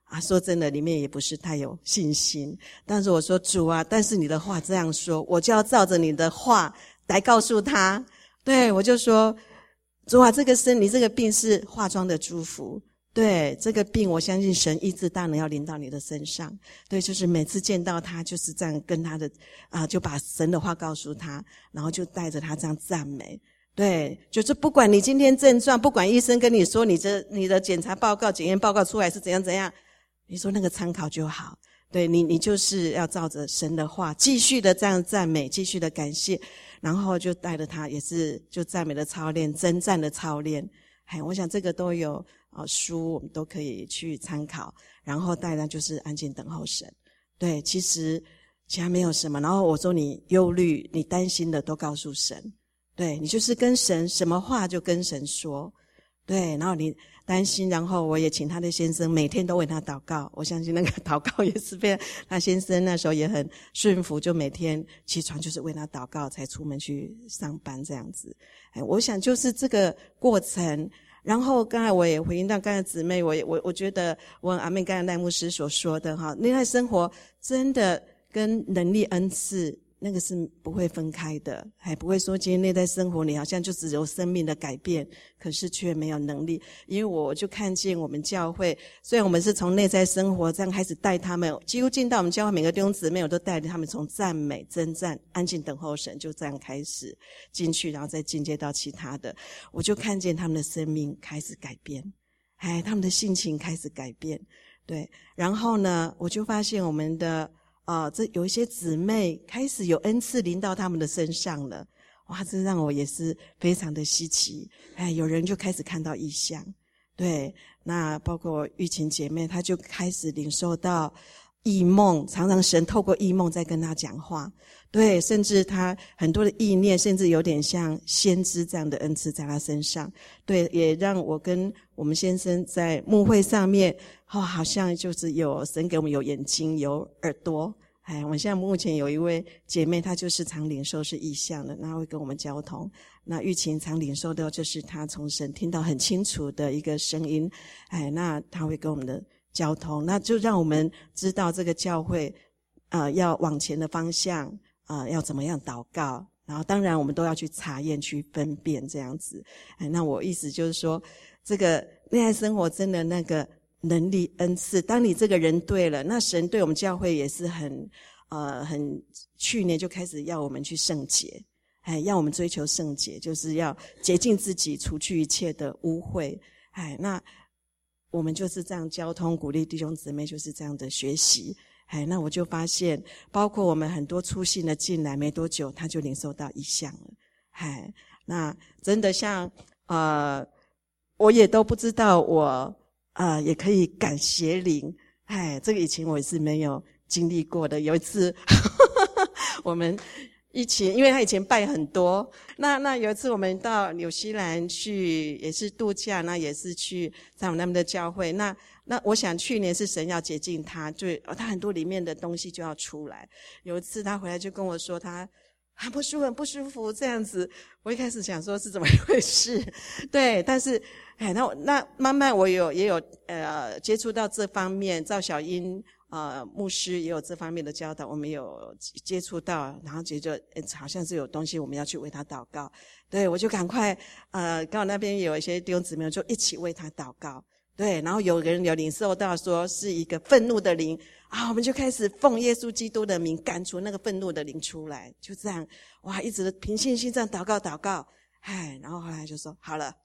啊，说真的，里面也不是太有信心。但是我说主啊，但是你的话这样说，我就要照着你的话来告诉他。对，我就说主啊，这个生你这个病是化妆的祝福。对，这个病我相信神医治大能要临到你的身上。对，就是每次见到他就是这样跟他的啊、呃，就把神的话告诉他，然后就带着他这样赞美。对，就是不管你今天症状，不管医生跟你说你这你的检查报告检验报告出来是怎样怎样，你说那个参考就好。对，你你就是要照着神的话继续的这样赞美，继续的感谢，然后就带着他也是就赞美的操练，征战的操练。哎，我想这个都有啊、呃、书我们都可以去参考，然后带他就是安静等候神。对，其实其他没有什么。然后我说你忧虑你担心的都告诉神。对，你就是跟神什么话就跟神说。对，然后你担心，然后我也请他的先生每天都为他祷告。我相信那个祷告也是非常，他先生那时候也很顺服，就每天起床就是为他祷告才出门去上班这样子。哎，我想就是这个过程。然后刚才我也回应到刚才姊妹，我也我我觉得我阿妹刚才赖牧师所说的哈，恋爱生活真的跟能力恩赐那个是不会分开的，还不会说今天内在生活你好像就只有生命的改变，可是却没有能力。因为我就看见我们教会，虽然我们是从内在生活这样开始带他们，几乎进到我们教会每个弟兄姊妹我都带着他们从赞美、征战、安静等候神，就这样开始进去，然后再进阶到其他的，我就看见他们的生命开始改变，哎，他们的性情开始改变。对，然后呢我就发现我们的啊、呃，这有一些姊妹开始有恩赐临到他们的身上了，哇，这让我也是非常的稀奇。哎，有人就开始看到异象，对，那包括玉琴姐妹，她就开始领受到异梦，常常神透过异梦在跟她讲话，对，甚至她很多的意念，甚至有点像先知这样的恩赐在她身上，对，也让我跟我们先生在牧会上面，哦，好像就是有神给我们有眼睛有耳朵。哎，我们现在目前有一位姐妹，她就是常领受是异象的，那会跟我们交通。那玉琴常领受的就是她从神听到很清楚的一个声音，哎，那她会跟我们的交通，那就让我们知道这个教会呃要往前的方向，呃要怎么样祷告，然后当然我们都要去查验去分辨这样子。哎，那我意思就是说，这个恋爱生活真的那个能力恩赐，当你这个人对了，那神对我们教会也是很呃很去年就开始要我们去圣洁，哎，要我们追求圣洁，就是要洁净自己，除去一切的污秽。哎，那我们就是这样交通鼓励弟兄姊妹就是这样的学习。哎，那我就发现包括我们很多初信的进来没多久他就领受到异象了。哎，那真的像呃我也都不知道我呃也可以赶邪灵。哎，这个以前我也是没有经历过的。有一次我们一起，因为他以前拜很多，那那有一次我们到纽西兰去也是度假，那也是去在我们他们的教会，那那我想去年是神要洁净他，就他很多里面的东西就要出来。有一次他回来就跟我说他很不舒服很不舒服这样子，我一开始想说是怎么一回事，对，但是哎，那那慢慢我有也有呃接触到这方面，赵小英呃牧师也有这方面的教导，我们有接触到，然后觉得好像是有东西我们要去为他祷告，对，我就赶快呃刚好那边有一些弟兄姊妹就一起为他祷告，对，然后有人有领受到说是一个愤怒的灵啊，我们就开始奉耶稣基督的名赶除那个愤怒的灵出来，就这样哇，一直凭信心这样祷告祷告，哎，然后后来就说好了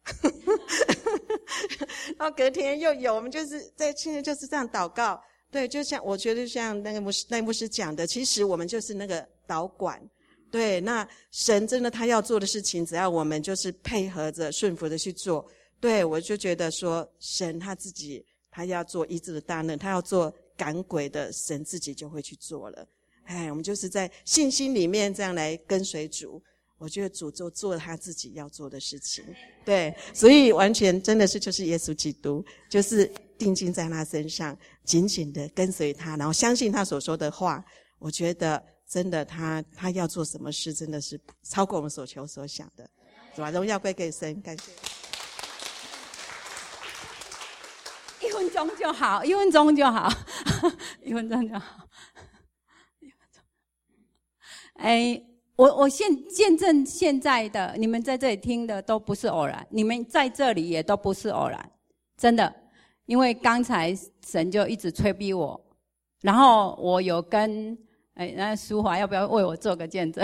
然后隔天又有，我们就是在现在就是这样祷告，对，就像我觉得像那个牧师那牧师讲的，其实我们就是那个导管，对，那神真的他要做的事情，只要我们就是配合着顺服的去做，对，我就觉得说神他自己他要做医治的大能，他要做赶鬼的，神自己就会去做了。哎，我们就是在信心里面这样来跟随主，我觉得主就做他自己要做的事情，对，所以完全真的是就是耶稣基督，就是定睛在他身上，紧紧的跟随他，然后相信他所说的话，我觉得真的他他要做什么事真的是超过我们所求所想的，是吧？荣耀归给神，感谢。 因为分钟就好，一分钟就好，一分钟就好。哎，我我现见证现在的你们在这里听的都不是偶然，你们在这里也都不是偶然，真的。因为刚才神就一直催逼我，然后我有跟哎那淑华要不要为我做个见证？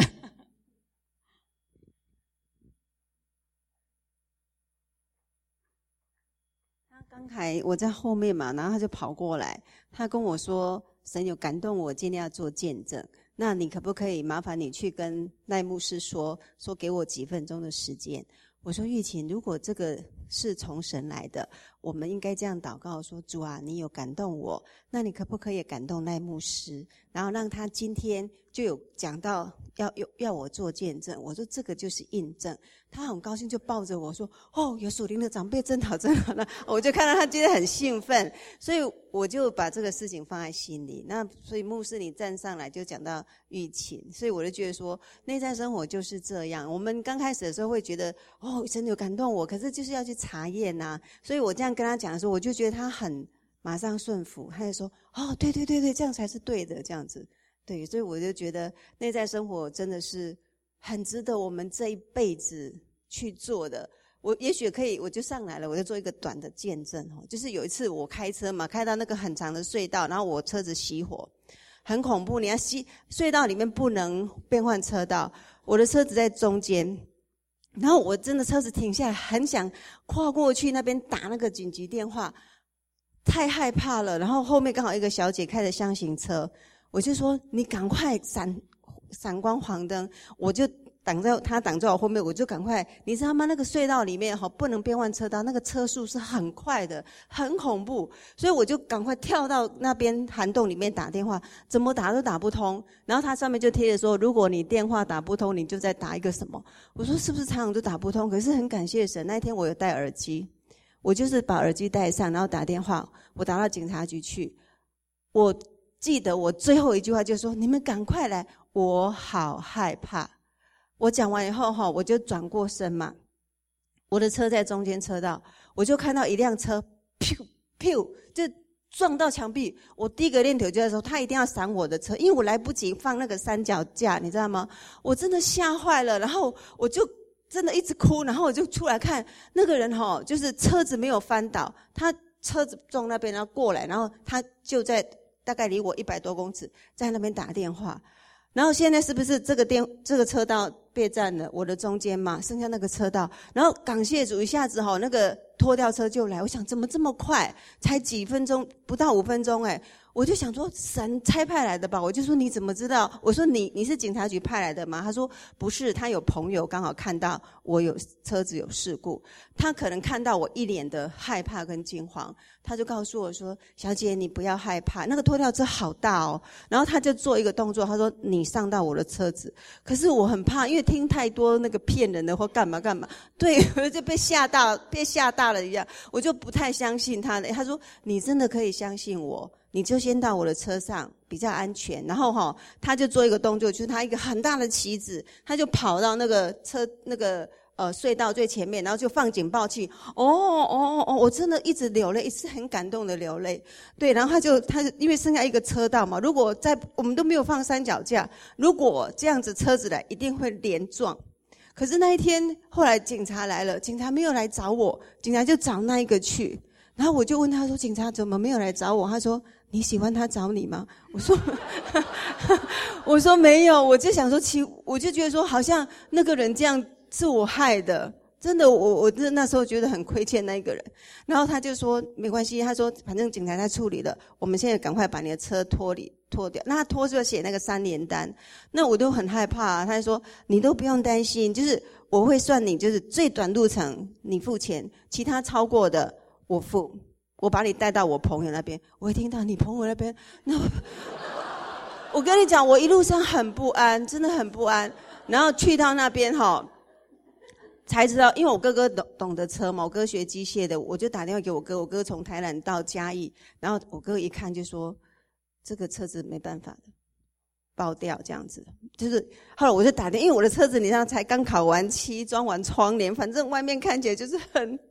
他刚才我在后面嘛，然后他就跑过来，他跟我说神有感动我今天要做见证，那你可不可以麻烦你去跟赖牧师说说给我几分钟的时间。我说玉琴，如果这个是从神来的，我们应该这样祷告说，主啊，你有感动我，那你可不可以感动赖牧师，然后让他今天就有讲到要要要我做见证。我说这个就是印证。他很高兴就抱着我说，哦，有属灵的长辈真好真好。那我就看到他今天很兴奋，所以我就把这个事情放在心里。那所以牧师你站上来就讲到玉琴，所以我就觉得说内在生活就是这样。我们刚开始的时候会觉得哦神有感动我，可是就是要去查验啊。所以我这样跟他讲的时候，我就觉得他很马上顺服，他就说哦对对对对，这样才是对的，这样子。对，所以我就觉得内在生活真的是很值得我们这一辈子去做的。我也许可以，我就上来了，我就做一个短的见证哦。就是有一次我开车嘛，开到那个很长的隧道，然后我车子熄火，很恐怖。你要熄隧道里面不能变换车道，我的车子在中间，然后我真的车子停下来，很想跨过去那边打那个紧急电话，太害怕了。然后后面刚好一个小姐开着厢型车，我就说你赶快闪闪光黄灯，我就挡在他挡在我后面，我就赶快，你知道吗？那个隧道里面哈不能变换车道，那个车速是很快的，很恐怖，所以我就赶快跳到那边涵洞里面打电话，怎么打都打不通。然后它上面就贴着说，如果你电话打不通，你就再打一个什么。我说是不是常常都打不通？可是很感谢神，那一天我有戴耳机，我就是把耳机戴上，然后打电话，我打到警察局去。我记得我最后一句话就是说，你们赶快来，我好害怕。我讲完以后哈，我就转过身嘛，我的车在中间车道，我就看到一辆车，噗噗就撞到墙壁。我第一个念头就在说，他一定要闪我的车，因为我来不及放那个三脚架，你知道吗？我真的吓坏了，然后我就真的一直哭，然后我就出来看那个人哈，就是车子没有翻倒，他车子撞那边，然后过来，然后他就在大概离我一百多公尺，在那边打电话。然后现在是不是这个电这个车道被占了，我的中间嘛，剩下那个车道，然后感谢主，一下子哈那个拖吊车就来，我想怎么这么快，才几分钟，不到五分钟哎，我就想说神差派来的吧，我就说你怎么知道？我说你你是警察局派来的吗？他说不是，他有朋友刚好看到我有车子有事故，他可能看到我一脸的害怕跟惊慌，他就告诉我说，小姐你不要害怕，那个拖吊车好大哦。然后他就做一个动作，他说你上到我的车子。可是我很怕，因为听太多那个骗人的或干嘛干嘛，对，我就被吓到被吓大了一样，我就不太相信他的。他说你真的可以相信我，你就先到我的车上比较安全。然后哈，他就做一个动作，就是他一个很大的旗子，他就跑到那个车那个呃隧道最前面，然后就放警报器。哦哦哦，我真的一直流泪，一直很感动的流泪。对，然后他就他因为剩下一个车道嘛，如果在我们都没有放三脚架，如果这样子车子来，一定会连撞。可是那一天后来警察来了，警察没有来找我，警察就找那一个去。然后我就问他说，警察怎么没有来找我？他说你喜欢他找你吗？我说我说没有，我就想说其我就觉得说好像那个人这样是我害的，真的我我真的那时候觉得很亏欠那一个人。然后他就说没关系，他说反正警察在处理了，我们现在赶快把你的车脱离脱掉。那他脱就写那个三联单，那我都很害怕啊。他就说你都不用担心，就是我会算你，就是最短路程你付钱，其他超过的我付，我把你带到我朋友那边。我一听到你朋友那边，那我, 我跟你讲，我一路上很不安，真的很不安。然后去到那边哈，才知道，因为我哥哥懂懂得车嘛，我哥学机械的，我就打电话给我哥，我哥从台南到嘉义，然后我哥一看就说，这个车子没办法的，爆掉这样子。就是后来我就打电话，因为我的车子你知道才刚烤完漆，装完窗帘，反正外面看起来就是很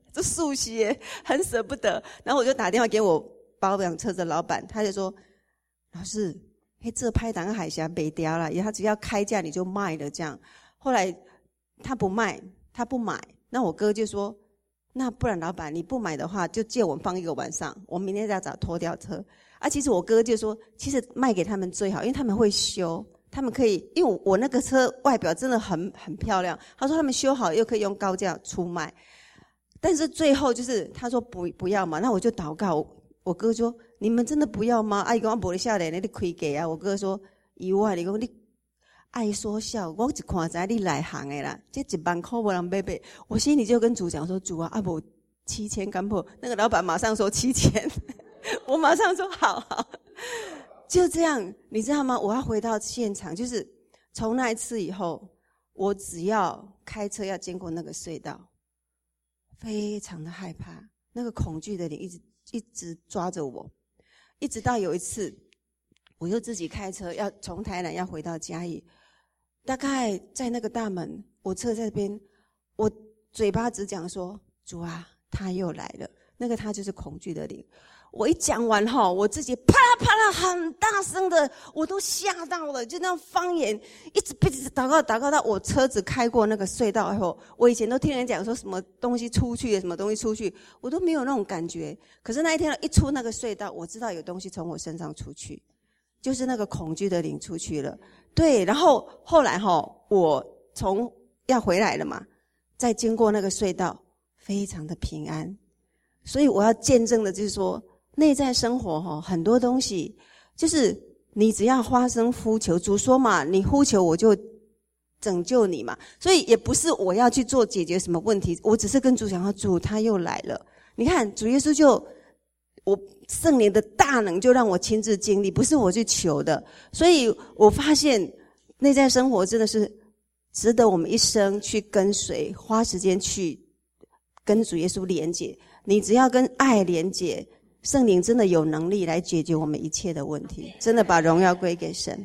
这速写很舍不得。然后我就打电话给我保养车的老板，他就说：“老师，嘿，这拍档海峡没掉了，他只要开价你就卖了这样。”后来他不卖，他不买，那我哥就说：“那不然老板你不买的话，就借我们放一个晚上，我明天再找拖吊车。”啊，其实我哥就说，其实卖给他们最好，因为他们会修，他们可以，因为我那个车外表真的很很漂亮。他说他们修好又可以用高价出卖，但是最后就是他说不不要嘛，那我就祷告。我, 我哥说你们真的不要吗？啊，伊讲无咧下来，你开价啊。我哥说意外，你讲你爱说笑，我一看知你来行的啦，这一万块无人买买。我心里就跟主讲说，主啊，啊无七千干破。那个老板马上说七千。我马上说好好，就这样，你知道吗？我要回到现场，就是从那一次以后，我只要开车要经过那个隧道，非常的害怕，那个恐惧的灵一直一直抓着我，一直到有一次，我又自己开车要从台南要回到嘉义，大概在那个大门，我车在这边，我嘴巴只讲说：“主啊，他又来了。”那个他就是恐惧的灵。我一讲完哈，我自己啪啦啪啦很大声的，我都吓到了，就那样方言一直一直祷告祷告到我车子开过那个隧道以后，我以前都听人讲说什么东西出去，什么东西出去，我都没有那种感觉。可是那一天一出那个隧道，我知道有东西从我身上出去，就是那个恐惧的灵出去了。对，然后后来哈，我从要回来了嘛，再经过那个隧道，非常的平安。所以我要见证的就是说，内在生活哈，很多东西就是你只要发声呼求，主说嘛，你呼求我就拯救你嘛。所以也不是我要去做解决什么问题，我只是跟主讲说，主他又来了。你看主耶稣就我圣灵的大能就让我亲自经历，不是我去求的。所以我发现内在生活真的是值得我们一生去跟随，花时间去跟主耶稣连结。你只要跟爱连结，圣灵真的有能力来解决我们一切的问题，真的把荣耀归给神。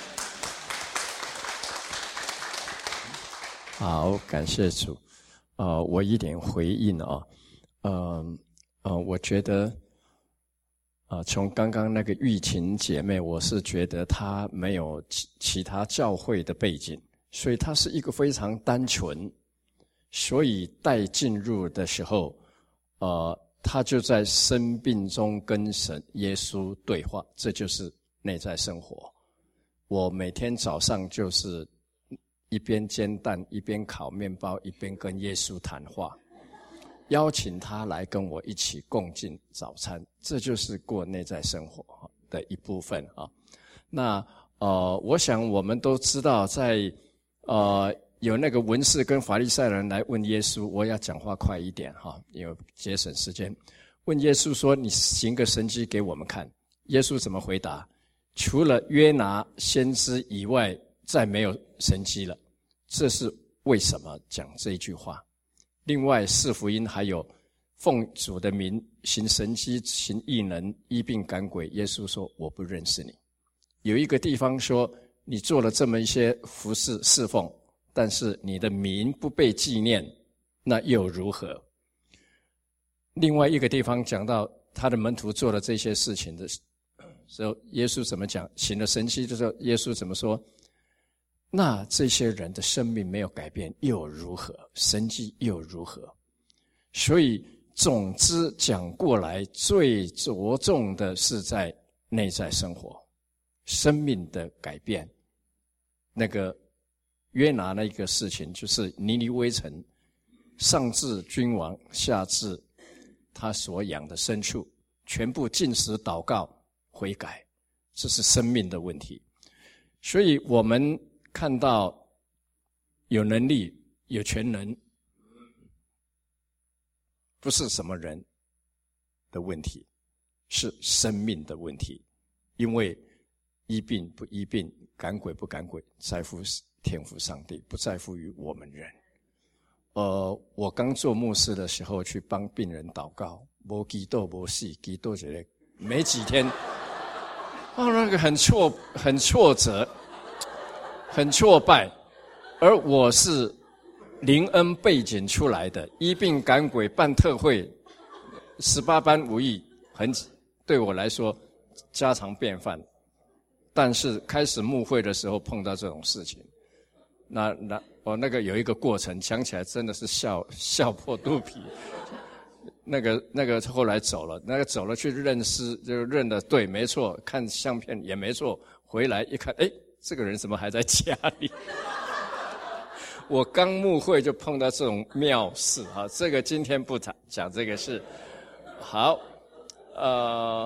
好，感谢主。呃，我一点回应啊，呃呃，我觉得，呃，从刚刚那个玉琴姐妹，我是觉得她没有其其他教会的背景，所以她是一个非常单纯，所以带进入的时候。呃，他就在生病中跟神耶稣对话，这就是内在生活。我每天早上就是一边煎蛋，一边烤面包，一边跟耶稣谈话，邀请他来跟我一起共进早餐，这就是过内在生活的一部分啊。那呃，我想我们都知道在，在呃。有那个文士跟法利赛人来问耶稣，我要讲话快一点哈，因为节省时间。问耶稣说：“你行个神迹给我们看。”耶稣怎么回答？除了约拿先知以外，再没有神迹了。这是为什么讲这一句话？另外四福音还有奉主的名行神迹、行异能、医病赶鬼。耶稣说：“我不认识你。”有一个地方说：“你做了这么一些服事侍奉。”但是你的名不被纪念，那又如何？另外一个地方讲到他的门徒做了这些事情的时候，耶稣怎么讲？行了神迹的时候，耶稣怎么说？那这些人的生命没有改变，又如何？神迹又如何？所以总之讲过来，最着重的是在内在生活、生命的改变，那个。约拿那个事情，就是尼尼微城，上至君王，下至他所养的牲畜，全部禁食祷告悔改，这是生命的问题。所以我们看到有能力、有全能，不是什么人的问题，是生命的问题。因为医病不医病，赶鬼不赶鬼，在乎天父上帝，不在乎于我们人。呃，我刚做牧师的时候去帮病人祷告，没祈祷没死，祈祷这个没几天，哦，那个很挫很挫折，很挫败。而我是灵恩背景出来的，医病赶鬼办特会，十八般武艺，很对我来说家常便饭。但是开始牧会的时候碰到这种事情，那那我那个有一个过程，讲起来真的是笑笑破肚皮。那个那个后来走了，那个走了去认尸，就认的对，没错，看相片也没错，回来一看，哎，这个人怎么还在家里？我刚牧会就碰到这种妙事，好，这个今天不谈讲这个事。好，呃。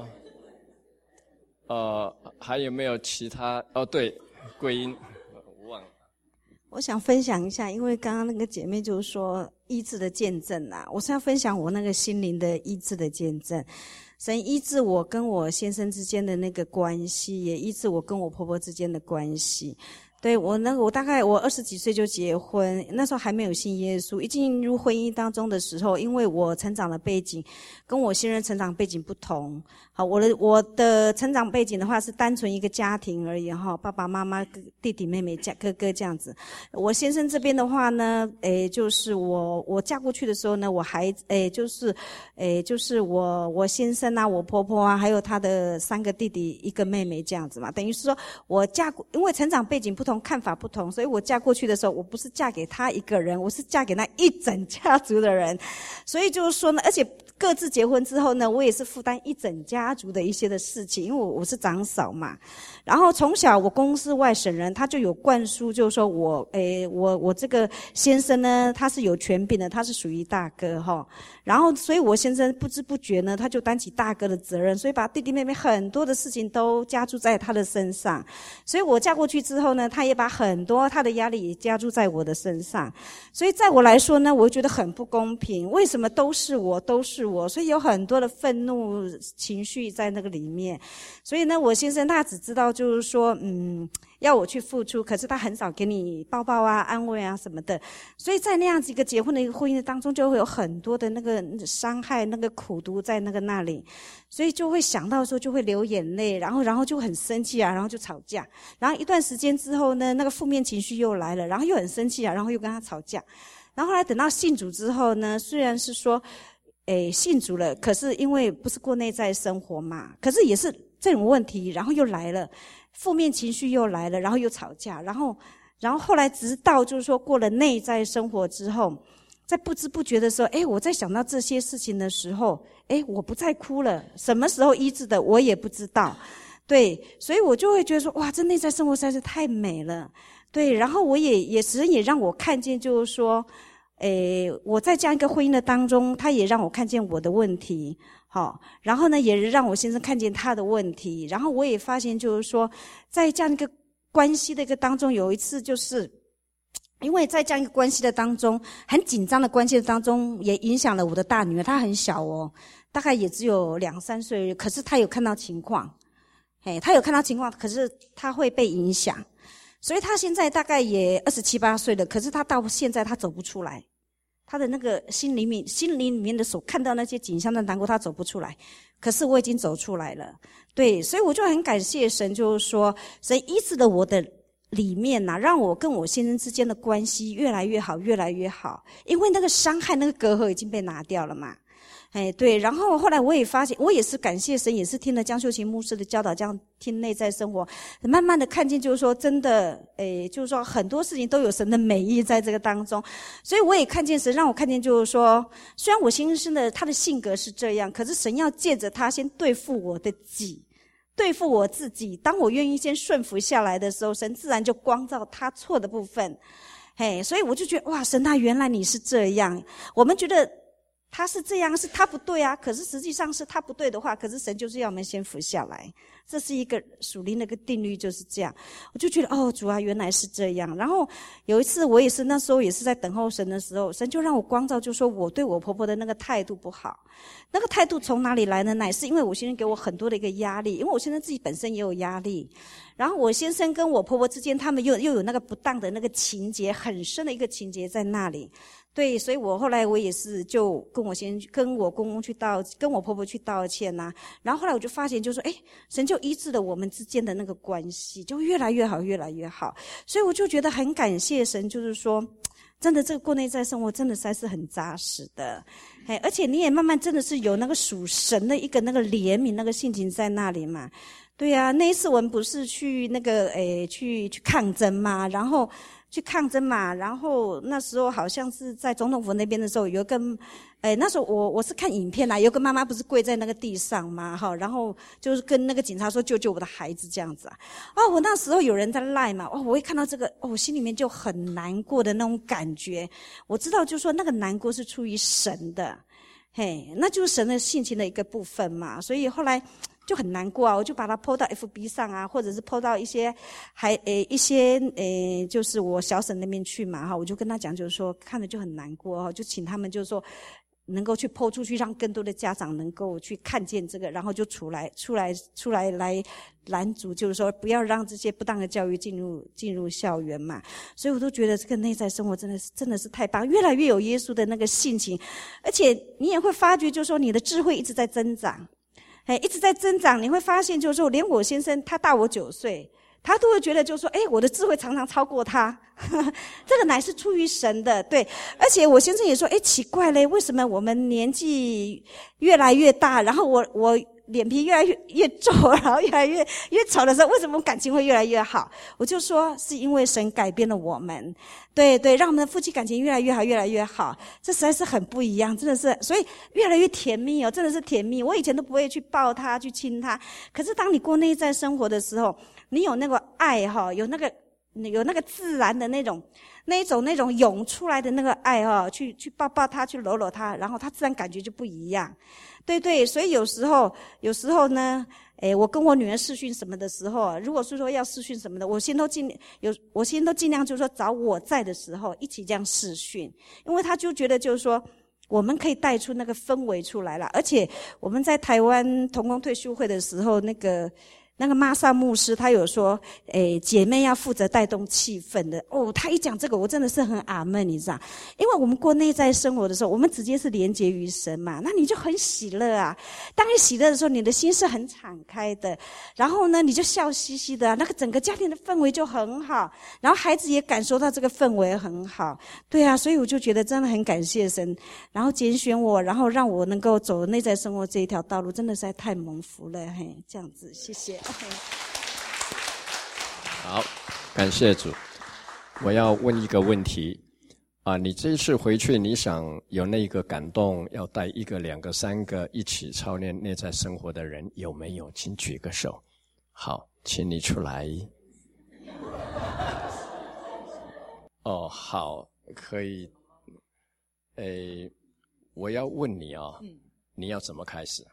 呃，还有没有其他？哦，对，桂英，我忘了。 我想分享一下，因为刚刚那个姐妹就是说医治的见证啊，我是要分享我那个心灵的医治的见证。神医治我跟我先生之间的那个关系，也医治我跟我婆婆之间的关系。对，我那个我大概我二十几岁就结婚，那时候还没有信耶稣。一进入婚姻当中的时候，因为我成长的背景跟我先生成长背景不同，好，我的我的成长背景的话是单纯一个家庭而已哈，爸爸妈妈、弟弟妹妹、哥哥这样子。我先生这边的话呢，诶，就是我我嫁过去的时候呢，我还诶就是诶就是我我先生啊，我婆婆啊，还有他的三个弟弟一个妹妹这样子嘛，等于是说我嫁过，因为成长背景不同。看法不同，所以我嫁过去的时候，我不是嫁给他一个人，我是嫁给那一整家族的人。所以就是说呢，而且各自结婚之后呢，我也是负担一整家族的一些的事情，因为我我是长嫂嘛。然后从小我公司外省人，他就有灌输，就是说我诶，我我这个先生呢，他是有权柄的，他是属于大哥哈。然后所以我先生不知不觉呢，他就担起大哥的责任，所以把弟弟妹妹很多的事情都加注在他的身上。所以我嫁过去之后呢，他也把很多他的压力也加注在我的身上。所以在我来说呢，我觉得很不公平，为什么都是我都是我，所以有很多的愤怒情绪在那个里面。所以呢，我先生他只知道就是说嗯要我去付出，可是他很少给你抱抱啊安慰啊什么的。所以在那样子一个结婚的一个婚姻当中，就会有很多的那个伤害，那个苦毒在那个那里，所以就会想到说就会流眼泪，然后然后就很生气啊，然后就吵架，然后一段时间之后呢，那个负面情绪又来了，然后又很生气啊，然后又跟他吵架。然后后来等到信主之后呢，虽然是说诶信主了，可是因为不是过内在生活嘛，可是也是这种问题，然后又来了，负面情绪又来了，然后又吵架，然后然后后来直到就是说过了内在生活之后，在不知不觉的时候，诶我在想到这些事情的时候，诶我不再哭了，什么时候医治的我也不知道。对，所以我就会觉得说，哇，这内在生活实在是太美了。对，然后我也也神也让我看见，就是说，诶，我在这样一个婚姻的当中，他也让我看见我的问题，好，然后呢，也让我先生看见他的问题，然后我也发现，就是说，在这样一个关系的一个当中，有一次就是，因为在这样一个关系的当中，很紧张的关系的当中，也影响了我的大女儿，她很小哦，大概也只有两三岁，可是她有看到情况。哎，他有看到情况，可是他会被影响，所以他现在大概也二十七八岁了，可是他到现在他走不出来，他的那个心里面心里里面的所看到那些景象的难过，他走不出来。可是我已经走出来了，对，所以我就很感谢神，就是说神医治了我的里面呐、啊，让我跟我先生之间的关系越来越好，越来越好，因为那个伤害、那个隔阂已经被拿掉了嘛。哎，对，然后后来我也发现，我也是感谢神，也是听了江秀琴牧师的教导，这样听内在生活，慢慢的看见，就是说真的，哎，就是说很多事情都有神的美意在这个当中，所以我也看见神让我看见，就是说，虽然我先生的他的性格是这样，可是神要借着他先对付我的己，对付我自己。当我愿意先顺服下来的时候，神自然就光照他错的部分。嘿，所以我就觉得哇，神啊，原来你是这样。我们觉得他是这样，是他不对啊，可是实际上是他不对的话，可是神就是要我们先服下来，这是一个属灵的一个定律，就是这样。我就觉得哦，主啊，原来是这样。然后有一次我也是那时候也是在等候神的时候，神就让我光照，就说我对我婆婆的那个态度不好。那个态度从哪里来呢？乃是因为我先生给我很多的一个压力，因为我先生自己本身也有压力，然后我先生跟我婆婆之间他们又又有那个不当的那个情节，很深的一个情节在那里。对，所以我后来我也是就跟我先跟我公公去道，跟我婆婆去道歉呐、啊。然后后来我就发现，就说，哎，神就医治了我们之间的那个关系，就越来越好，越来越好。所以我就觉得很感谢神，就是说， 真的这个过内在生活真的实在是很扎实的，哎，而且你也慢慢真的是有那个属神的一个那个怜悯那个性情在那里嘛。对啊，那一次我们不是去那个诶去去抗争嘛，然后去抗争嘛，然后那时候好像是在总统府那边的时候，有一个诶那时候我我是看影片啦，有个妈妈不是跪在那个地上嘛，哈，然后就是跟那个警察说救救我的孩子这样子啊。哦，我那时候有人在赖嘛，哦，我一看到这个，哦，我心里面就很难过的那种感觉。我知道就是说那个难过是出于神的，嘿，那就是神的性情的一个部分嘛，所以后来就很难过啊，我就把它 po 到 F B 上啊，或者是 po 到一些还诶一些诶就是我小婶那边去嘛哈，我就跟他讲，就是说看着就很难过哈，就请他们就是说能够去 po 出去，让更多的家长能够去看见这个，然后就出来出来出来来拦阻，就是说不要让这些不当的教育进入进入校园嘛。所以我都觉得这个内在生活真的是真的是太棒，越来越有耶稣的那个性情，而且你也会发觉，就是说你的智慧一直在增长。哎，一直在增长，你会发现就是说，连我先生他大我九岁，他都会觉得就是说，哎，我的智慧常常超过他，呵呵，这个乃是出于神的，对。而且我先生也说，哎，奇怪嘞，为什么我们年纪越来越大，然后我我脸皮越来越越皱，然后越来越越丑的时候，为什么感情会越来越好？我就说是因为神改变了我们，对对，让我们的夫妻感情越来越好，越来越好，这实在是很不一样，真的是，所以越来越甜蜜哦，真的是甜蜜。我以前都不会去抱他，去亲他，可是当你过内在生活的时候，你有那个爱哈，有那个有那个自然的那种那一种那种涌出来的那个爱哈，去去抱抱他，去搂搂他，然后他自然感觉就不一样。对对，所以有时候有时候呢，诶，我跟我女儿视讯什么的时候，如果是说要视讯什么的，我先都尽有，我先都尽量就是说找我在的时候一起这样视讯，因为她就觉得就是说我们可以带出那个氛围出来了，而且我们在台湾同工退休会的时候，那个那个玛莎牧师他有说，诶，姐妹要负责带动气氛的。哦，他一讲这个，我真的是很阿们，你知道？因为我们过内在生活的时候，我们直接是连结于神嘛，那你就很喜乐啊。当你喜乐的时候，你的心是很敞开的，然后呢，你就笑嘻嘻的，那个整个家庭的氛围就很好，然后孩子也感受到这个氛围很好。对啊，所以我就觉得真的很感谢神，然后拣选我，然后让我能够走内在生活这一条道路，真的实在太蒙福了，嘿，这样子，谢谢。 好，感谢主。我要问一个问题啊，你这一次回去，你想有那个感动，要带一个、两个、三个一起操练内在生活的人，有没有？请举个手。好，请你出来。哦，好，可以。诶，我要问你啊、哦，你要怎么开始？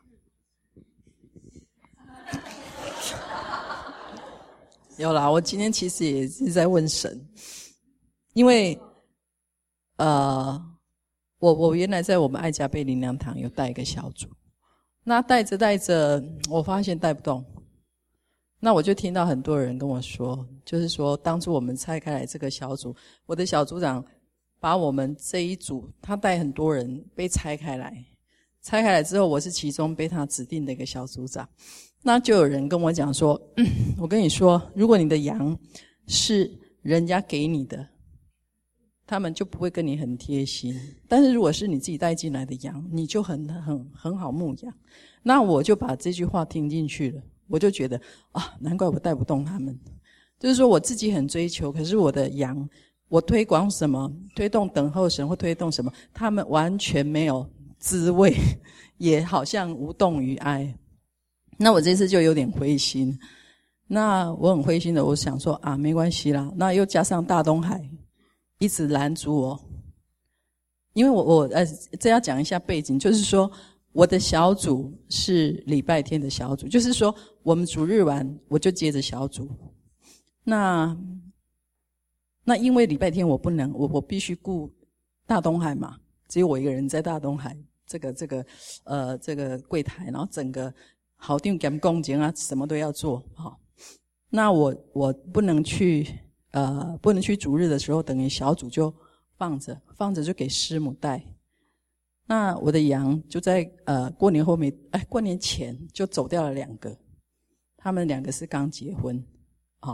有啦，我今天其实也是在问神，因为呃，我我原来在我们爱家贝灵粮堂有带一个小组，那带着带着，我发现带不动，那我就听到很多人跟我说，就是说当初我们拆开来这个小组，我的小组长把我们这一组，他带很多人被拆开来，拆开来之后，我是其中被他指定的一个小组长。那就有人跟我讲说、嗯、我跟你说，如果你的羊是人家给你的，他们就不会跟你很贴心，但是如果是你自己带进来的羊，你就很很很好牧养。那我就把这句话听进去了，我就觉得啊，难怪我带不动他们，就是说我自己很追求，可是我的羊，我推广什么，推动等候神或推动什么，他们完全没有滋味，也好像无动于哀。那我这次就有点灰心，那我很灰心的，我想说啊，没关系啦。那又加上大东海一直拦阻我，因为我我呃，这要讲一下背景，就是说我的小组是礼拜天的小组，就是说我们主日完我就接着小组。那那因为礼拜天我不能，我我必须顾大东海嘛，只有我一个人在大东海这个这个呃这个柜台，然后整个好定兼工程啊，什么都要做哈、哦。那我我不能去呃不能去主日的时候，等于小组就放着放着就给师母带。那我的羊就在呃过年后面哎过年前就走掉了两个，他们两个是刚结婚，好、哦，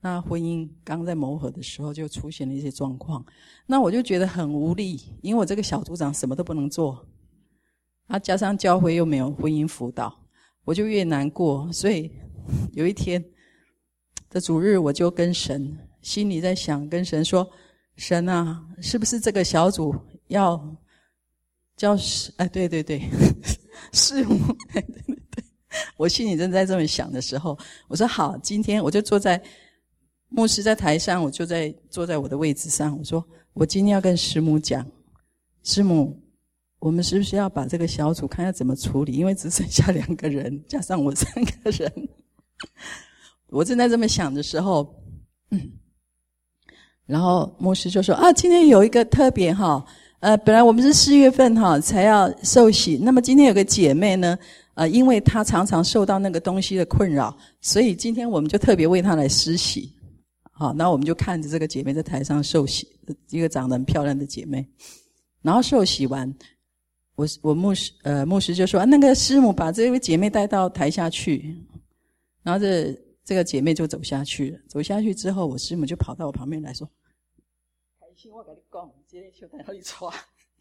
那婚姻刚在磨合的时候就出现了一些状况，那我就觉得很无力，因为我这个小组长什么都不能做，啊，加上教会又没有婚姻辅导，我就越难过。所以有一天的主日，我就跟神心里在想，跟神说，神啊，是不是这个小组要叫哎对对对师母对对对，我心里正在这么想的时候，我说好，今天我就坐在牧师在台上，我就在坐在我的位置上，我说我今天要跟师母讲，师母，我们是不是要把这个小组看要怎么处理，因为只剩下两个人加上我三个人。我正在这么想的时候，嗯，然后牧师就说啊，今天有一个特别哈，呃，本来我们是四月份哈才要受洗，那么今天有个姐妹呢，呃，因为她常常受到那个东西的困扰，所以今天我们就特别为她来施洗。好，那我们就看着这个姐妹在台上受洗，一个长得很漂亮的姐妹。然后受洗完，我我牧师呃牧师就说、啊、那个师母把这位姐妹带到台下去，然后这这个姐妹就走下去了。走下去之后，我师母就跑到我旁边来说：“开心，我跟你讲，今天就在那里抓。”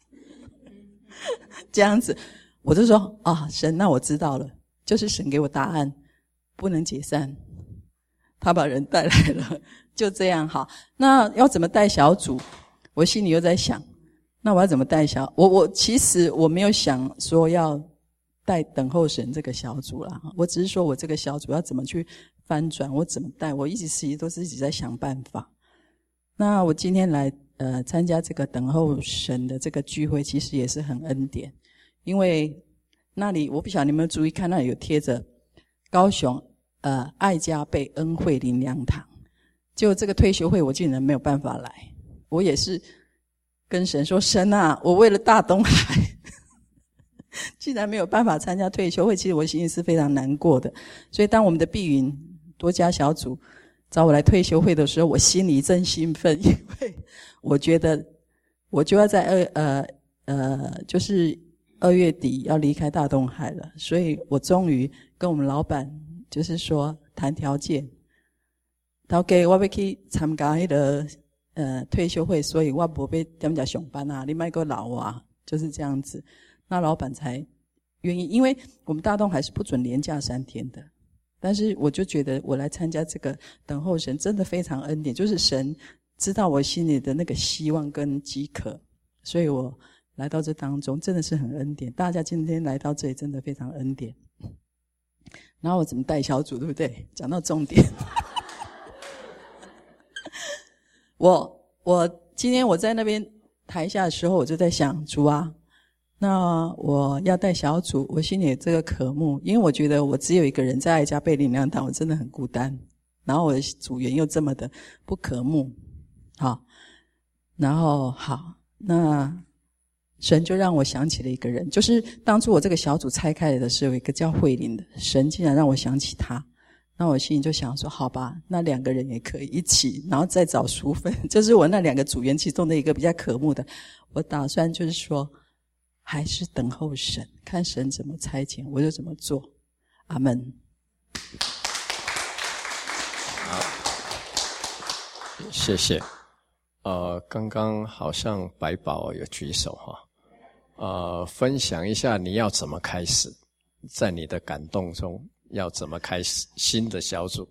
这样子，我就说啊，神，那我知道了，就是神给我答案，不能解散。他把人带来了，就这样好。那要怎么带小组？我心里又在想，那我要怎么带小？我我其实我没有想说要带等候神这个小组啦，我只是说我这个小组要怎么去翻转，我怎么带？我一直其实都是自己在想办法。那我今天来呃参加这个等候神的这个聚会，其实也是很恩典，因为那里我不晓得你有没有注意看，那里有贴着高雄。呃，爱家贝恩惠灵粮堂，就这个退休会我竟然没有办法来，我也是跟神说，神啊，我为了大东海竟然没有办法参加退休会，其实我心里是非常难过的。所以当我们的碧云多家小组找我来退休会的时候，我心里真兴奋，因为我觉得我就要在二呃呃就是二月底要离开大东海了，所以我终于跟我们老板就是说谈条件，头家我要去参加那个呃退休会，所以我不要点家上班啊，你别给我劳啊，就是这样子。那老板才愿意，因为我们大东还是不准连假三天的。但是我就觉得我来参加这个等候神真的非常恩典，就是神知道我心里的那个希望跟饥渴，所以我来到这当中真的是很恩典。大家今天来到这里真的非常恩典。然后我怎么带小组，对不对？讲到重点。我我今天我在那边台下的时候，我就在想，主啊，那我要带小组，我心里有这个渴慕，因为我觉得我只有一个人在爱家贝灵粮堂，我真的很孤单。然后我的组员又这么的不渴慕，好，然后好，那神就让我想起了一个人，就是当初我这个小组拆开来的时候，有一个叫慧玲的，神竟然让我想起他。那我心里就想说，好吧，那两个人也可以一起，然后再找淑芬，就是我那两个组员其中的一个比较渴慕的。我打算就是说，还是等候神，看神怎么差遣，我就怎么做。阿们。 好，谢谢。呃，刚刚好像白宝有举手哈，呃，分享一下你要怎么开始，在你的感动中要怎么开始新的小组。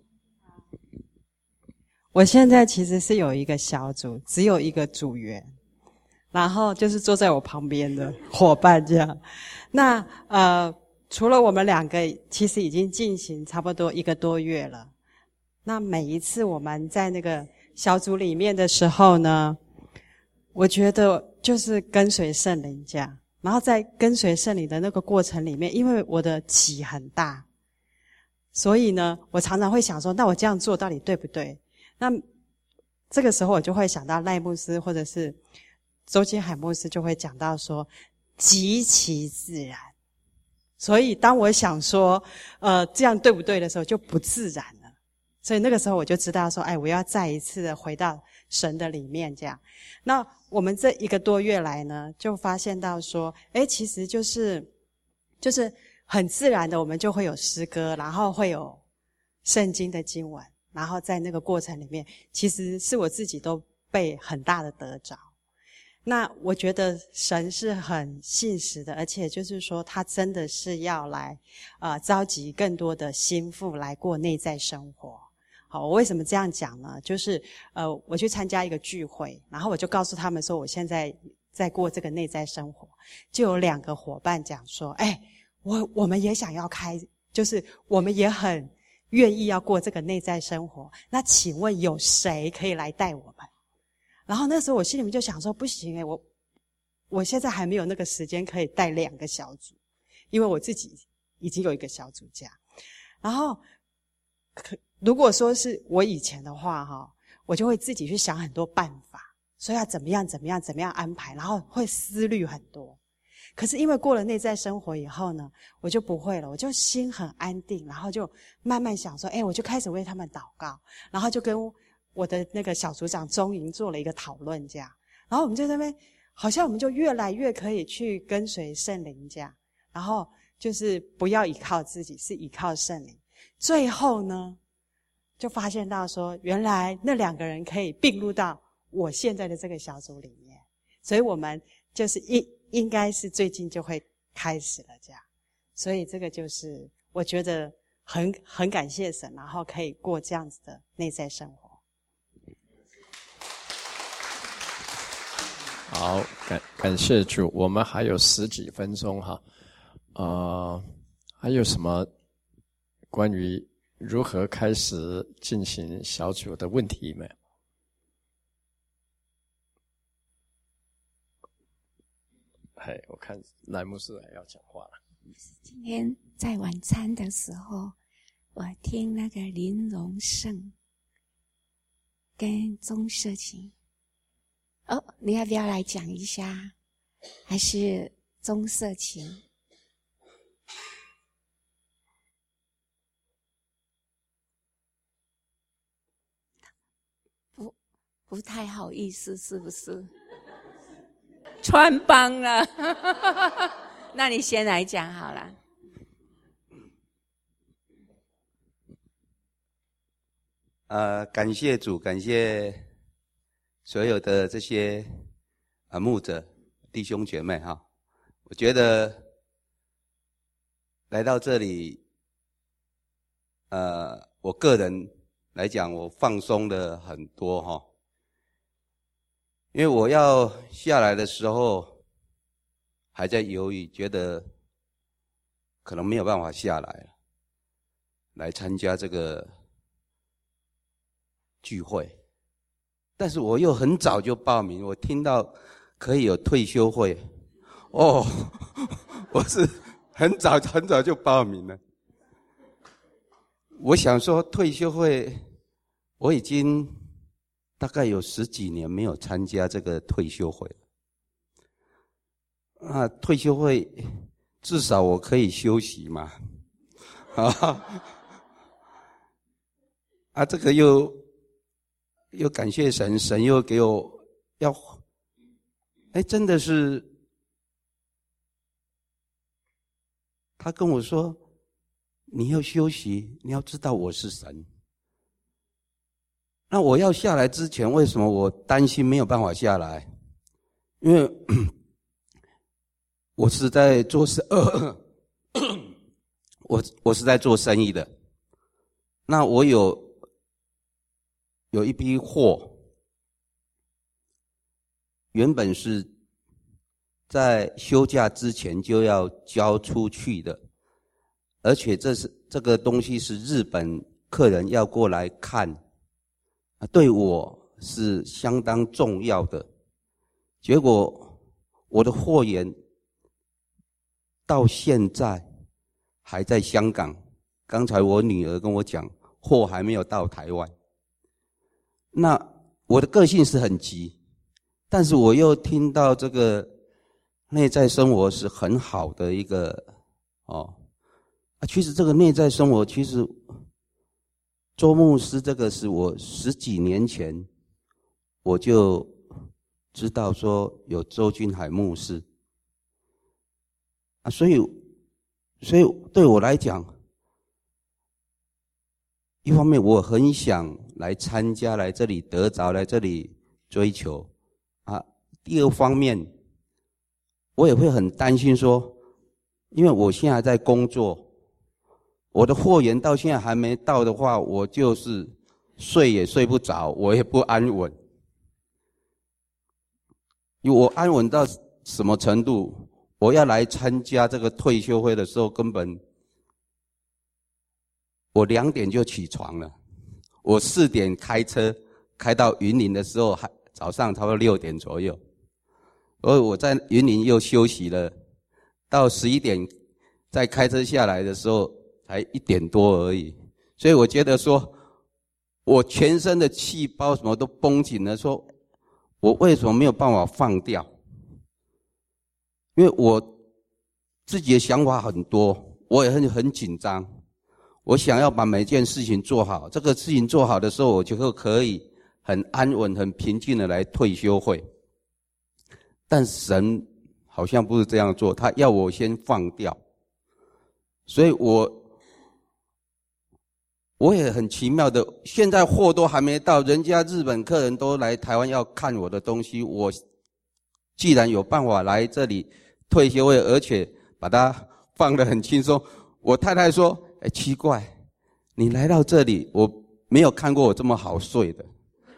我现在其实是有一个小组，只有一个组员，然后就是坐在我旁边的伙伴这样。那呃，除了我们两个，其实已经进行差不多一个多月了。那每一次我们在那个小组里面的时候呢，我觉得就是跟随圣灵这样，然后在跟随圣灵的那个过程里面，因为我的起很大，所以呢，我常常会想说，那我这样做到底对不对？那这个时候我就会想到赖牧师或者是周金海牧师就会讲到说，极其自然。所以当我想说，呃，这样对不对的时候，就不自然了。所以那个时候我就知道说，哎，我要再一次的回到神的里面这样。那我们这一个多月来呢，就发现到说，哎，其实就是就是很自然的，我们就会有诗歌，然后会有圣经的经文， 然后在那个过程里面，其实是我自己都被很大的得着。那我觉得神是很信实的，而且就是说他真的是要来呃召集更多的心腹来过内在生活。好，我为什么这样讲呢？就是呃我去参加一个聚会，然后我就告诉他们说我现在在过这个内在生活，就有两个伙伴讲说，哎，我我们也想要开，就是我们也很愿意要过这个内在生活，那请问有谁可以来带我们？然后那时候我心里面就想说，不行诶，我我现在还没有那个时间可以带两个小组，因为我自己已经有一个小组假。然后可如果说是我以前的话哈，我就会自己去想很多办法，说要怎么样怎么样怎么样安排，然后会思虑很多。可是因为过了内在生活以后呢，我就不会了，我就心很安定，然后就慢慢想说，诶，我就开始为他们祷告，然后就跟我的那个小组长钟莹做了一个讨论这样，然后我们就在那边好像我们就越来越可以去跟随圣灵这样，然后就是不要依靠自己，是依靠圣灵。最后呢就发现到说，原来那两个人可以并入到我现在的这个小组里面，所以我们就是应应该是最近就会开始了这样。所以这个就是我觉得很很感谢神，然后可以过这样子的内在生活。 好，感感谢主，我们还有十几分钟哈，呃，还有什么关于如何开始进行小组的问题没有？嘿，我看赖牧师还要讲话了。 今天在晚餐的时候，我听那个林荣胜跟钟社琴。哦，你要不要来讲一下？还是钟社琴？不，不太好意思，是不是？穿帮了，那你先来讲好了。 呃，感谢主，感谢所有的这些啊牧者弟兄姐妹哈，我觉得来到这里，呃，我个人来讲，我放松了很多哈，因为我要下来的时候还在犹豫，觉得可能没有办法下来了，来参加这个聚会。但是我又很早就报名，我听到可以有退休会，哦，我是很早很早就报名了。我想说退休会，我已经大概有十几年没有参加这个退休会了。啊，退休会至少我可以休息嘛，啊，啊，这个又。又感谢神，神又给我要，哎，真的是，他跟我说，你要休息，你要知道我是神。那我要下来之前，为什么我担心没有办法下来？因为我是在做生，我我是在做生意的，那我有。有一批货，原本是在休假之前就要交出去的，而且这是这个东西是日本客人要过来看，对我是相当重要的。结果我的货源到现在还在香港，刚才我女儿跟我讲，货还没有到台湾。那我的个性是很急，但是我又听到这个内在生活是很好的一个哦，啊，其实这个内在生活，其实周牧师这个是我十几年前我就知道说有周君海牧师啊，所以所以对我来讲， 一方面我很想来参加，来这里得着，来这里追求啊。第二方面，我也会很担心说，因为我现在在工作，我的货源到现在还没到的话，我就是睡也睡不着，我也不安稳。因为我安稳到什么程度？我要来参加这个退休会的时候，根本我两点就起床了。我四点开车开到云林的时候，还早上差不多六点左右。所以我在云林又休息了，到十一点再开车下来的时候，才一点多而已。所以我觉得说，我全身的细胞什么都绷紧了，说我为什么没有办法放掉？因为我自己的想法很多，我也很很紧张，我想要把每件事情做好。这个事情做好的时候，我就可以很安稳、很平静的来退休会。但神好像不是这样做，他要我先放掉。所以我我也很奇妙的，现在货都还没到，人家日本客人都来台湾要看我的东西，我既然有办法来这里退休会，而且把它放得很轻松。我太太说，哎，奇怪，你来到这里，我没有看过我这么好睡的。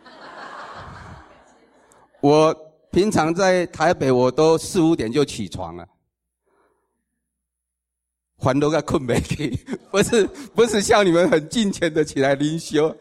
我平常在台北，我都四五点就起床了，还都该困没起，不是不是像你们很尽全的起来灵修，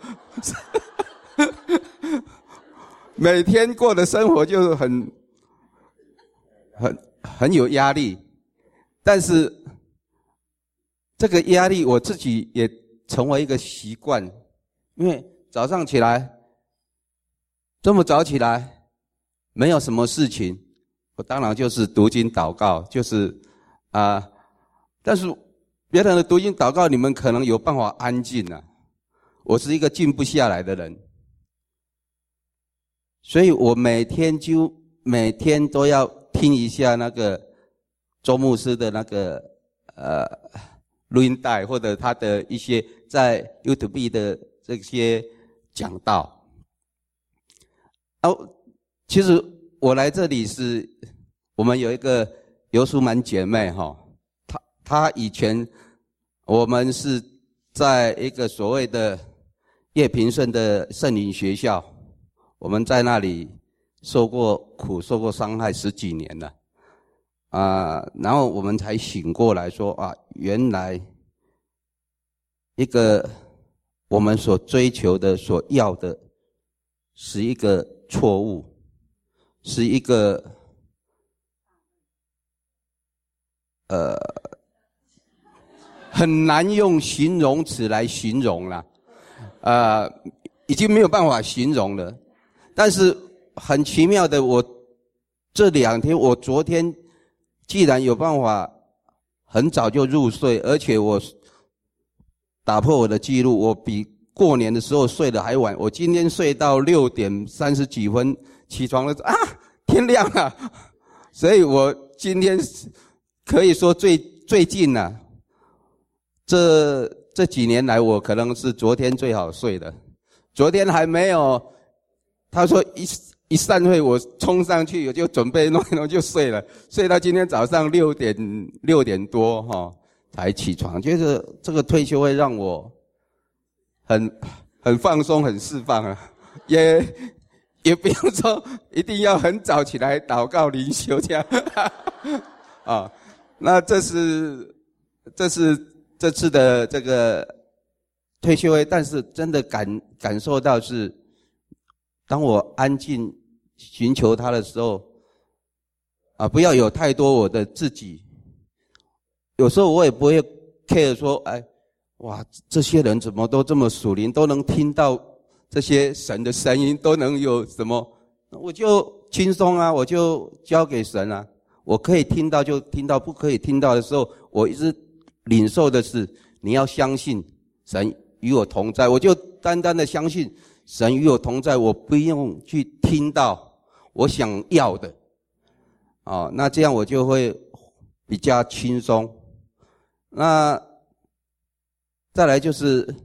每天过的生活就是很很很有压力，但是这个压力我自己也成为一个习惯，因为早上起来这么早起来。没有什么事情，我当然就是读经祷告，就是啊、呃，但是别人的读经祷告，你们可能有办法安静啊，我是一个静不下来的人，所以我每天就每天都要听一下那个周牧师的那个呃录音带，或者他的一些在 YouTube 的这些讲道，哦。其实我来这里是，我们有一个尤淑满姐妹哈，她她以前我们是在一个所谓的叶平顺的圣灵学校，我们在那里受过苦、受过伤害十几年了，啊，然后我们才醒过来说啊，原来一个我们所追求的、所要的，是一个错误。是一个呃很难用形容词来形容了，呃，已经没有办法形容了。但是很奇妙的，我这两天，我昨天既然有办法很早就入睡，而且我打破我的记录，我比过年的时候睡得还晚。我今天睡到六点三十几分。起床了啊，天亮了，所以我今天可以说最最近啊，这这几年来我可能是昨天最好睡的。昨天还没有，他说一一散会我冲上去，我就准备弄一弄就睡了，睡到今天早上六点六点多哈、哦、才起床。觉得这个退休会让我很很放松，很释放啊，也。也不用说一定要很早起来祷告灵修这样啊，那这是这是这次的这个退休会，但是真的感感受到是，当我安静寻求他的时候啊，不要有太多我的自己。有时候我也不会 care 说，哎，哇，这些人怎么都这么属灵，都能听到这些神的声音，都能有什么？我就轻松啊，我就交给神啊。我可以听到就听到，不可以听到的时候，我一直领受的是，你要相信神与我同在。我就单单的相信神与我同在，我不用去听到我想要的。哦，那这样我就会比较轻松。那再来就是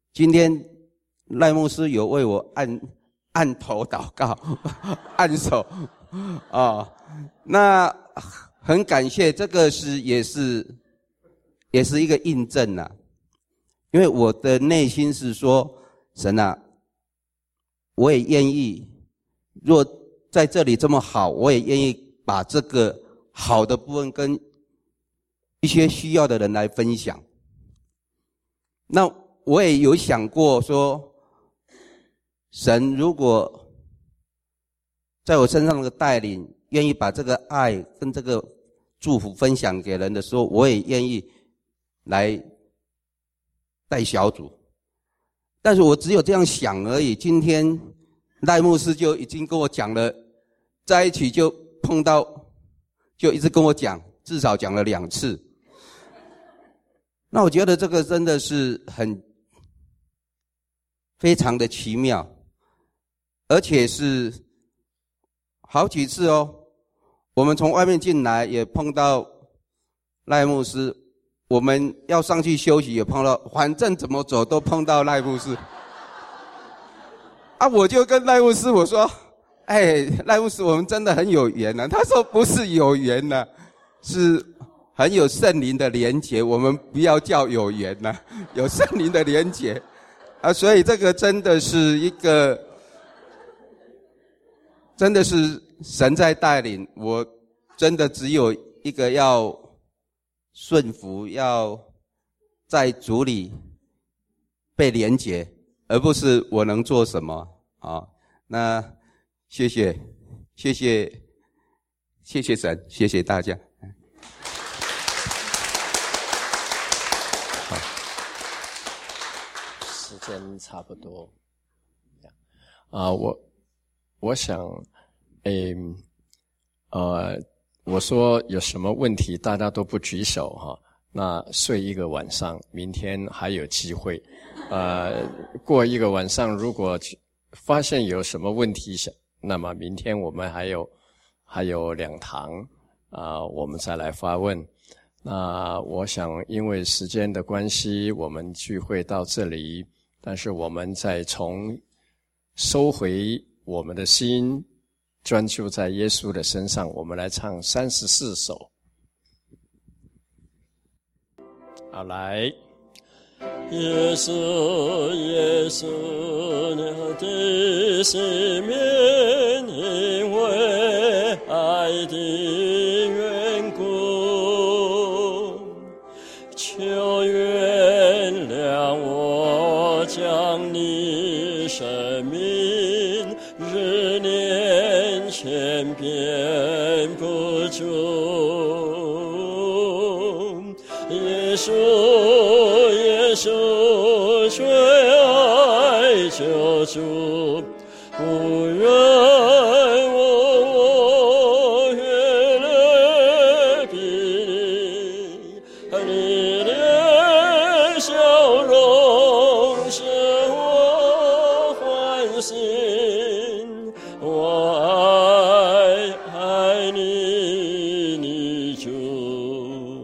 今天赖牧师有为我按按头祷告，按手啊、哦，那很感谢，这个是也是也是一个印证啊，因为我的内心是说，神啊，我也愿意，若在这里这么好，我也愿意把这个好的部分跟一些需要的人来分享。那我也有想过说，神如果在我身上的带领，愿意把这个爱跟这个祝福分享给人的时候，我也愿意来带小组。但是我只有这样想而已。今天赖牧师就已经跟我讲了，在一起就碰到，就一直跟我讲，至少讲了两次。那我觉得这个真的是很非常的奇妙，而且是好几次哦。我们从外面进来也碰到赖牧师，我们要上去休息也碰到，反正怎么走都碰到赖牧师。啊，我就跟赖牧师我说，哎，赖牧师，我们真的很有缘呢、啊。他说不是有缘呢、啊，是很有圣灵的连结，我们不要叫有缘呢、啊，有圣灵的连结啊，所以这个真的是一个，真的是神在带领我，真的只有一个要顺服，要在主里被连结，而不是我能做什么啊。那谢谢，谢谢，谢谢神，谢谢大家。 好，时间差不多。啊，我我想，诶，呃，我说有什么问题，大家都不举手哈，那睡一个晚上，明天还有机会。呃，过一个晚上，如果发现有什么问题，那么明天我们还有还有两堂啊、呃，我们再来发问。那我想，因为时间的关系，我们聚会到这里，但是我们再从收回我们的心，专注在耶稣的身上，我们来唱三十四首。好，来。 耶稣，耶稣，你的生命，因为爱的缘故，求原谅我将你生命日年千遍不足，耶稣。耶稣最爱救主，不愿我我越来比你，你的笑容使我欢心，我爱爱你，你主，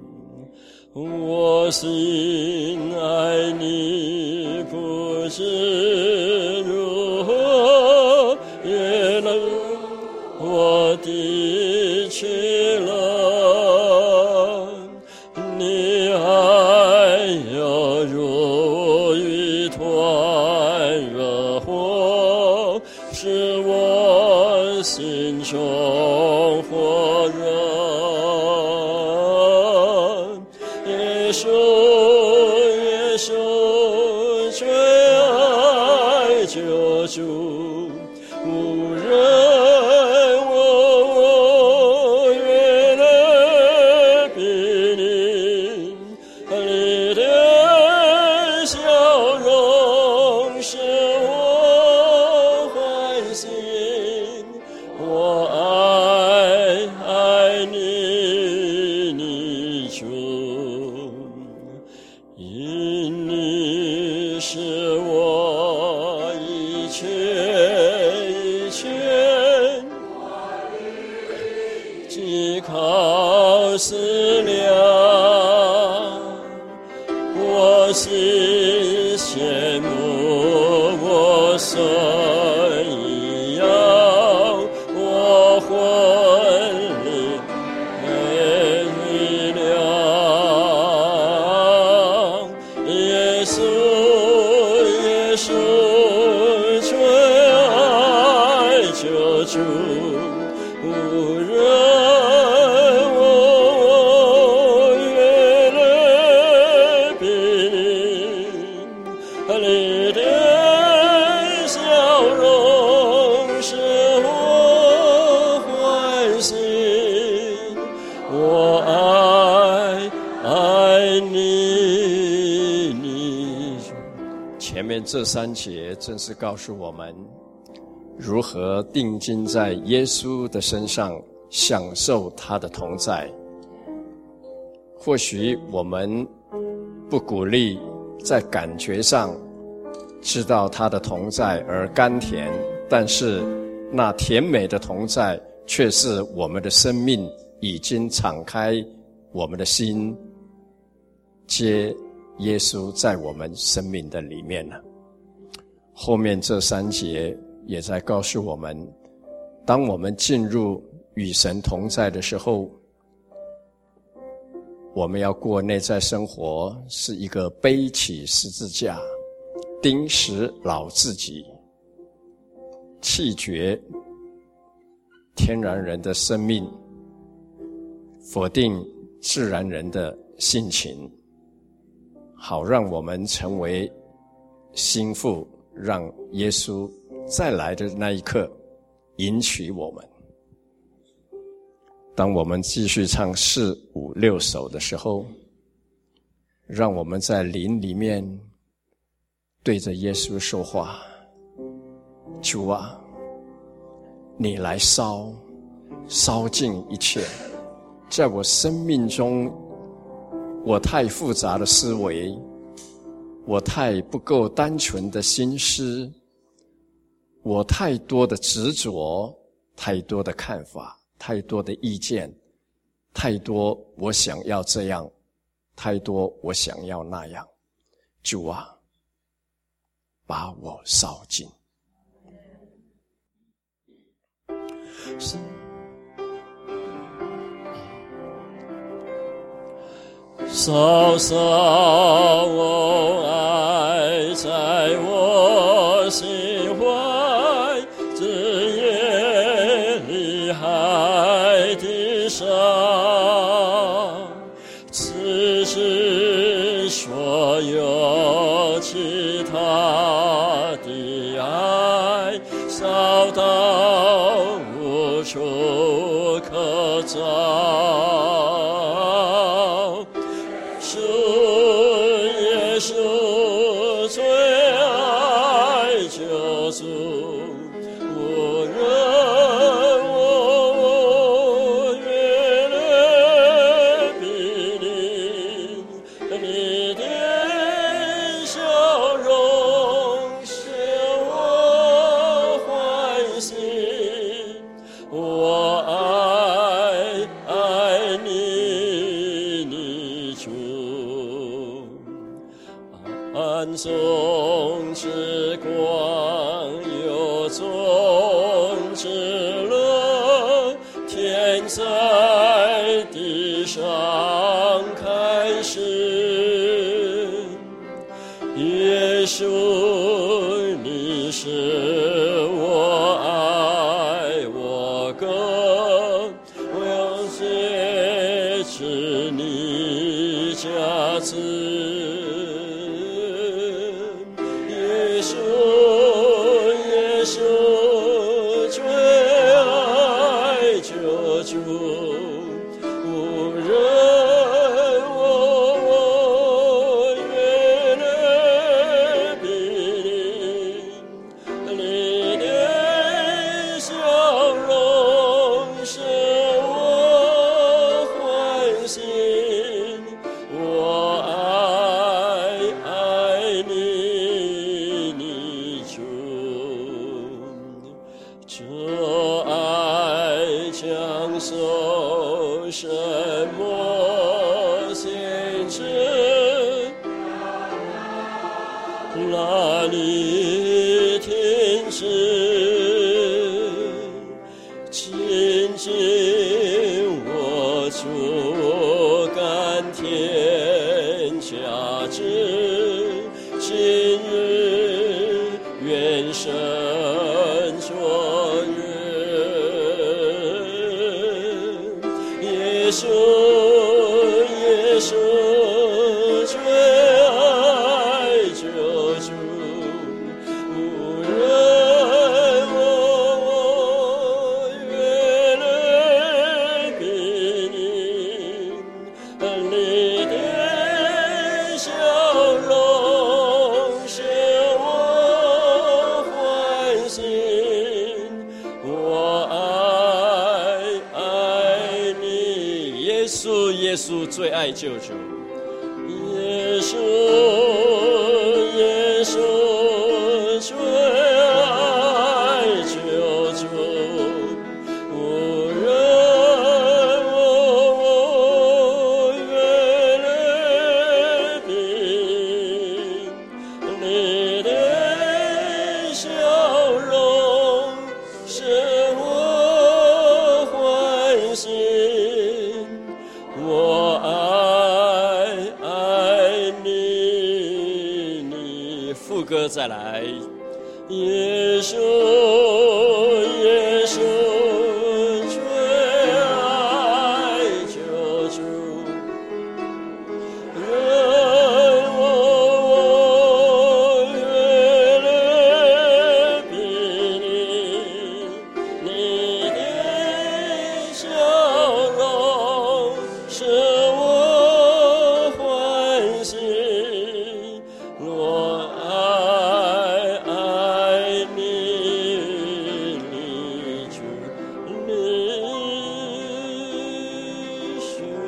我心爱你，不知如何也能我的去了，你爱要如一团热火，使我心中火热。耶稣，耶稣最爱救主，无人我我越来比你，你的笑容使我欢心，我爱爱你，你主。因你是我一切一切，既靠思量，我心献我爱爱你，你前面这三节正是告诉我们如何定睛在耶稣的身上，享受他的同在。或许我们不鼓励在感觉上知道他的同在而甘甜，但是那甜美的同在却是我们的生命已经敞开我们的心，接耶稣在我们生命的里面了。后面这三节也在告诉我们，当我们进入与神同在的时候，我们要过内在生活，是一个背起十字架，钉死老自己，弃绝天然人的生命，否定自然人的性情，好让我们成为心腹，让耶稣再来的那一刻迎娶我们。当我们继续唱四五六首的时候，让我们在灵里面对着耶稣说话，主啊，你来烧烧尽一切，在我生命中我太复杂的思维，我太不够单纯的心思，我太多的执着，太多的看法，太多的意见，太多我想要这样，太多我想要那样。主啊，把我烧尽。 烧烧我爱在我心怀，枝叶里海的沙，此时所有其他的爱，烧到无处可找。 中之光有中之乐，天在地上开始。耶稣，你是我爱我歌，我要接持你家子。 你耶稣，耶稣最爱救主，耶稣，耶稣最爱救主，无人我愿来宾，你的笑容使我欢喜，我爱爱你，你副歌再来，耶稣，耶稣最爱救主，愿我越来比你，你的笑容使我欢喜，我爱爱你，你主你是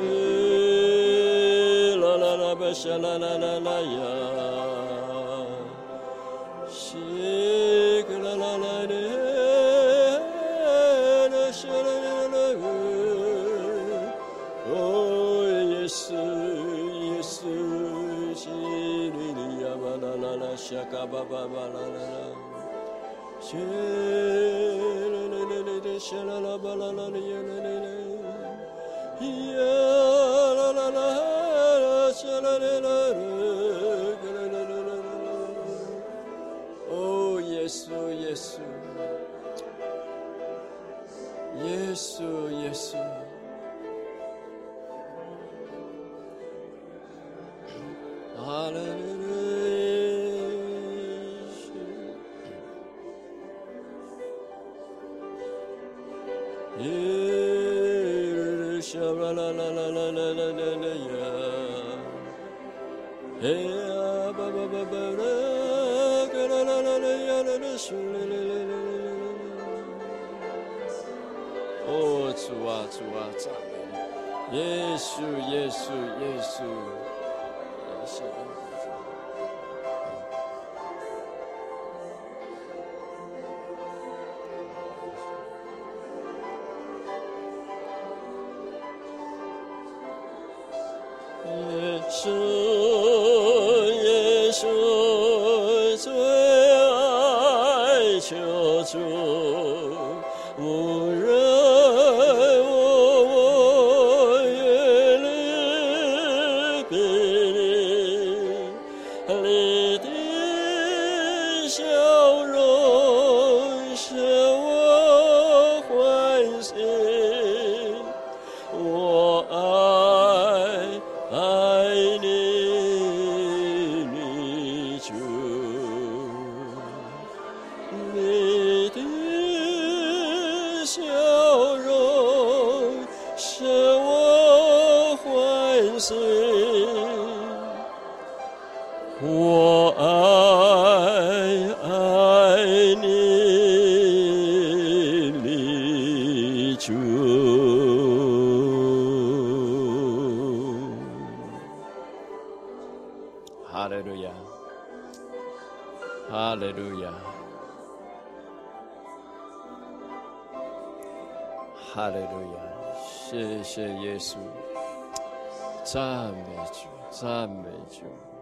啦啦啦吧沙啦啦啦啦呀，是个啦啦啦的啦沙啦啦啦啦，哦耶稣耶稣是你的呀吧啦啦啦沙嘎巴巴巴啦啦啦，是啦啦啦啦的沙啦啦吧啦啦啦呀啦啦啦，呀啦啦啦沙啦啦啦啦啦啦啦啦，哦耶稣耶稣耶稣耶稣。哈利路亚，耶沙啦啦啦啦啦啦啦啦啦呀，哎呀吧吧吧吧啦，啦啦啦啦呀啦啦苏啦啦啦啦啦。哦，主啊主啊，赞美你，耶稣耶稣耶稣。耶稣，耶稣最爱救主，无人我愿来比你，你的笑容使我欢喜，我爱爱你，你主，你的笑容使我欢喜，我爱爱你，你主。哈利路亚，哈利路亚，哈利路亚，谢谢耶稣，赞美主，赞美主。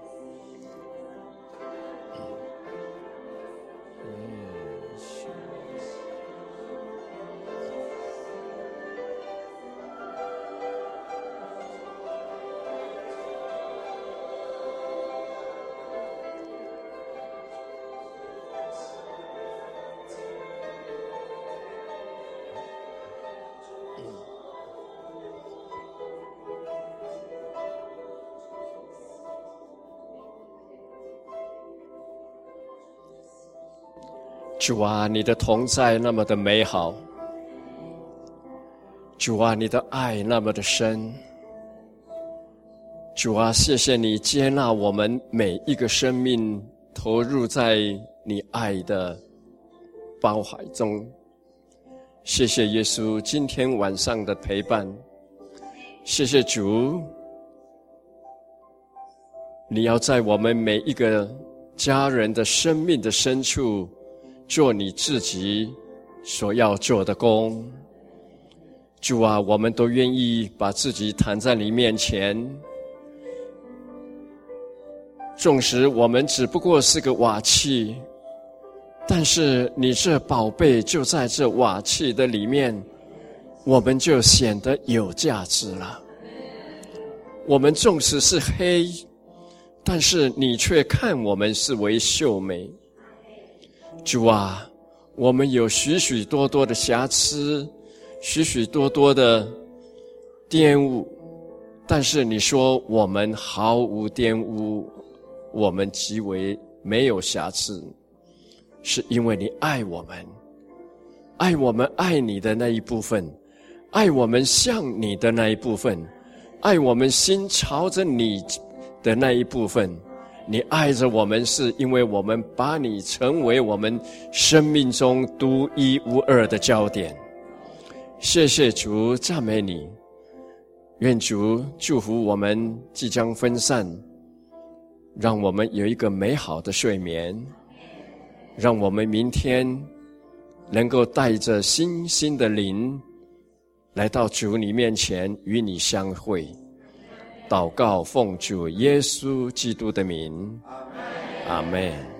主啊，你的同在那么的美好，主啊，你的爱那么的深，主啊，谢谢你接纳我们每一个生命投入在你爱的包怀中。谢谢耶稣今天晚上的陪伴， 谢谢主，你要在我们每一个家人的生命的深处做你自己所要做的工。主啊，我们都愿意把自己摊在你面前，纵使我们只不过是个瓦器，但是你这宝贝就在这瓦器的里面，我们就显得有价值了。我们纵使是黑，但是你却看我们是为秀美。主啊，我们有许许多多的瑕疵，许许多多的玷污，但是你说我们毫无玷污，我们极为没有瑕疵，是因为你爱我们，爱我们爱你的那一部分，爱我们像你的那一部分，爱我们心朝着你的那一部分。你爱着我们，是因为我们把你成为我们生命中独一无二的焦点。谢谢主，赞美你。愿主祝福我们即将分散，让我们有一个美好的睡眠，让我们明天能够带着新新的灵来到主你面前与你相会。祷告奉主耶稣基督的名，阿们。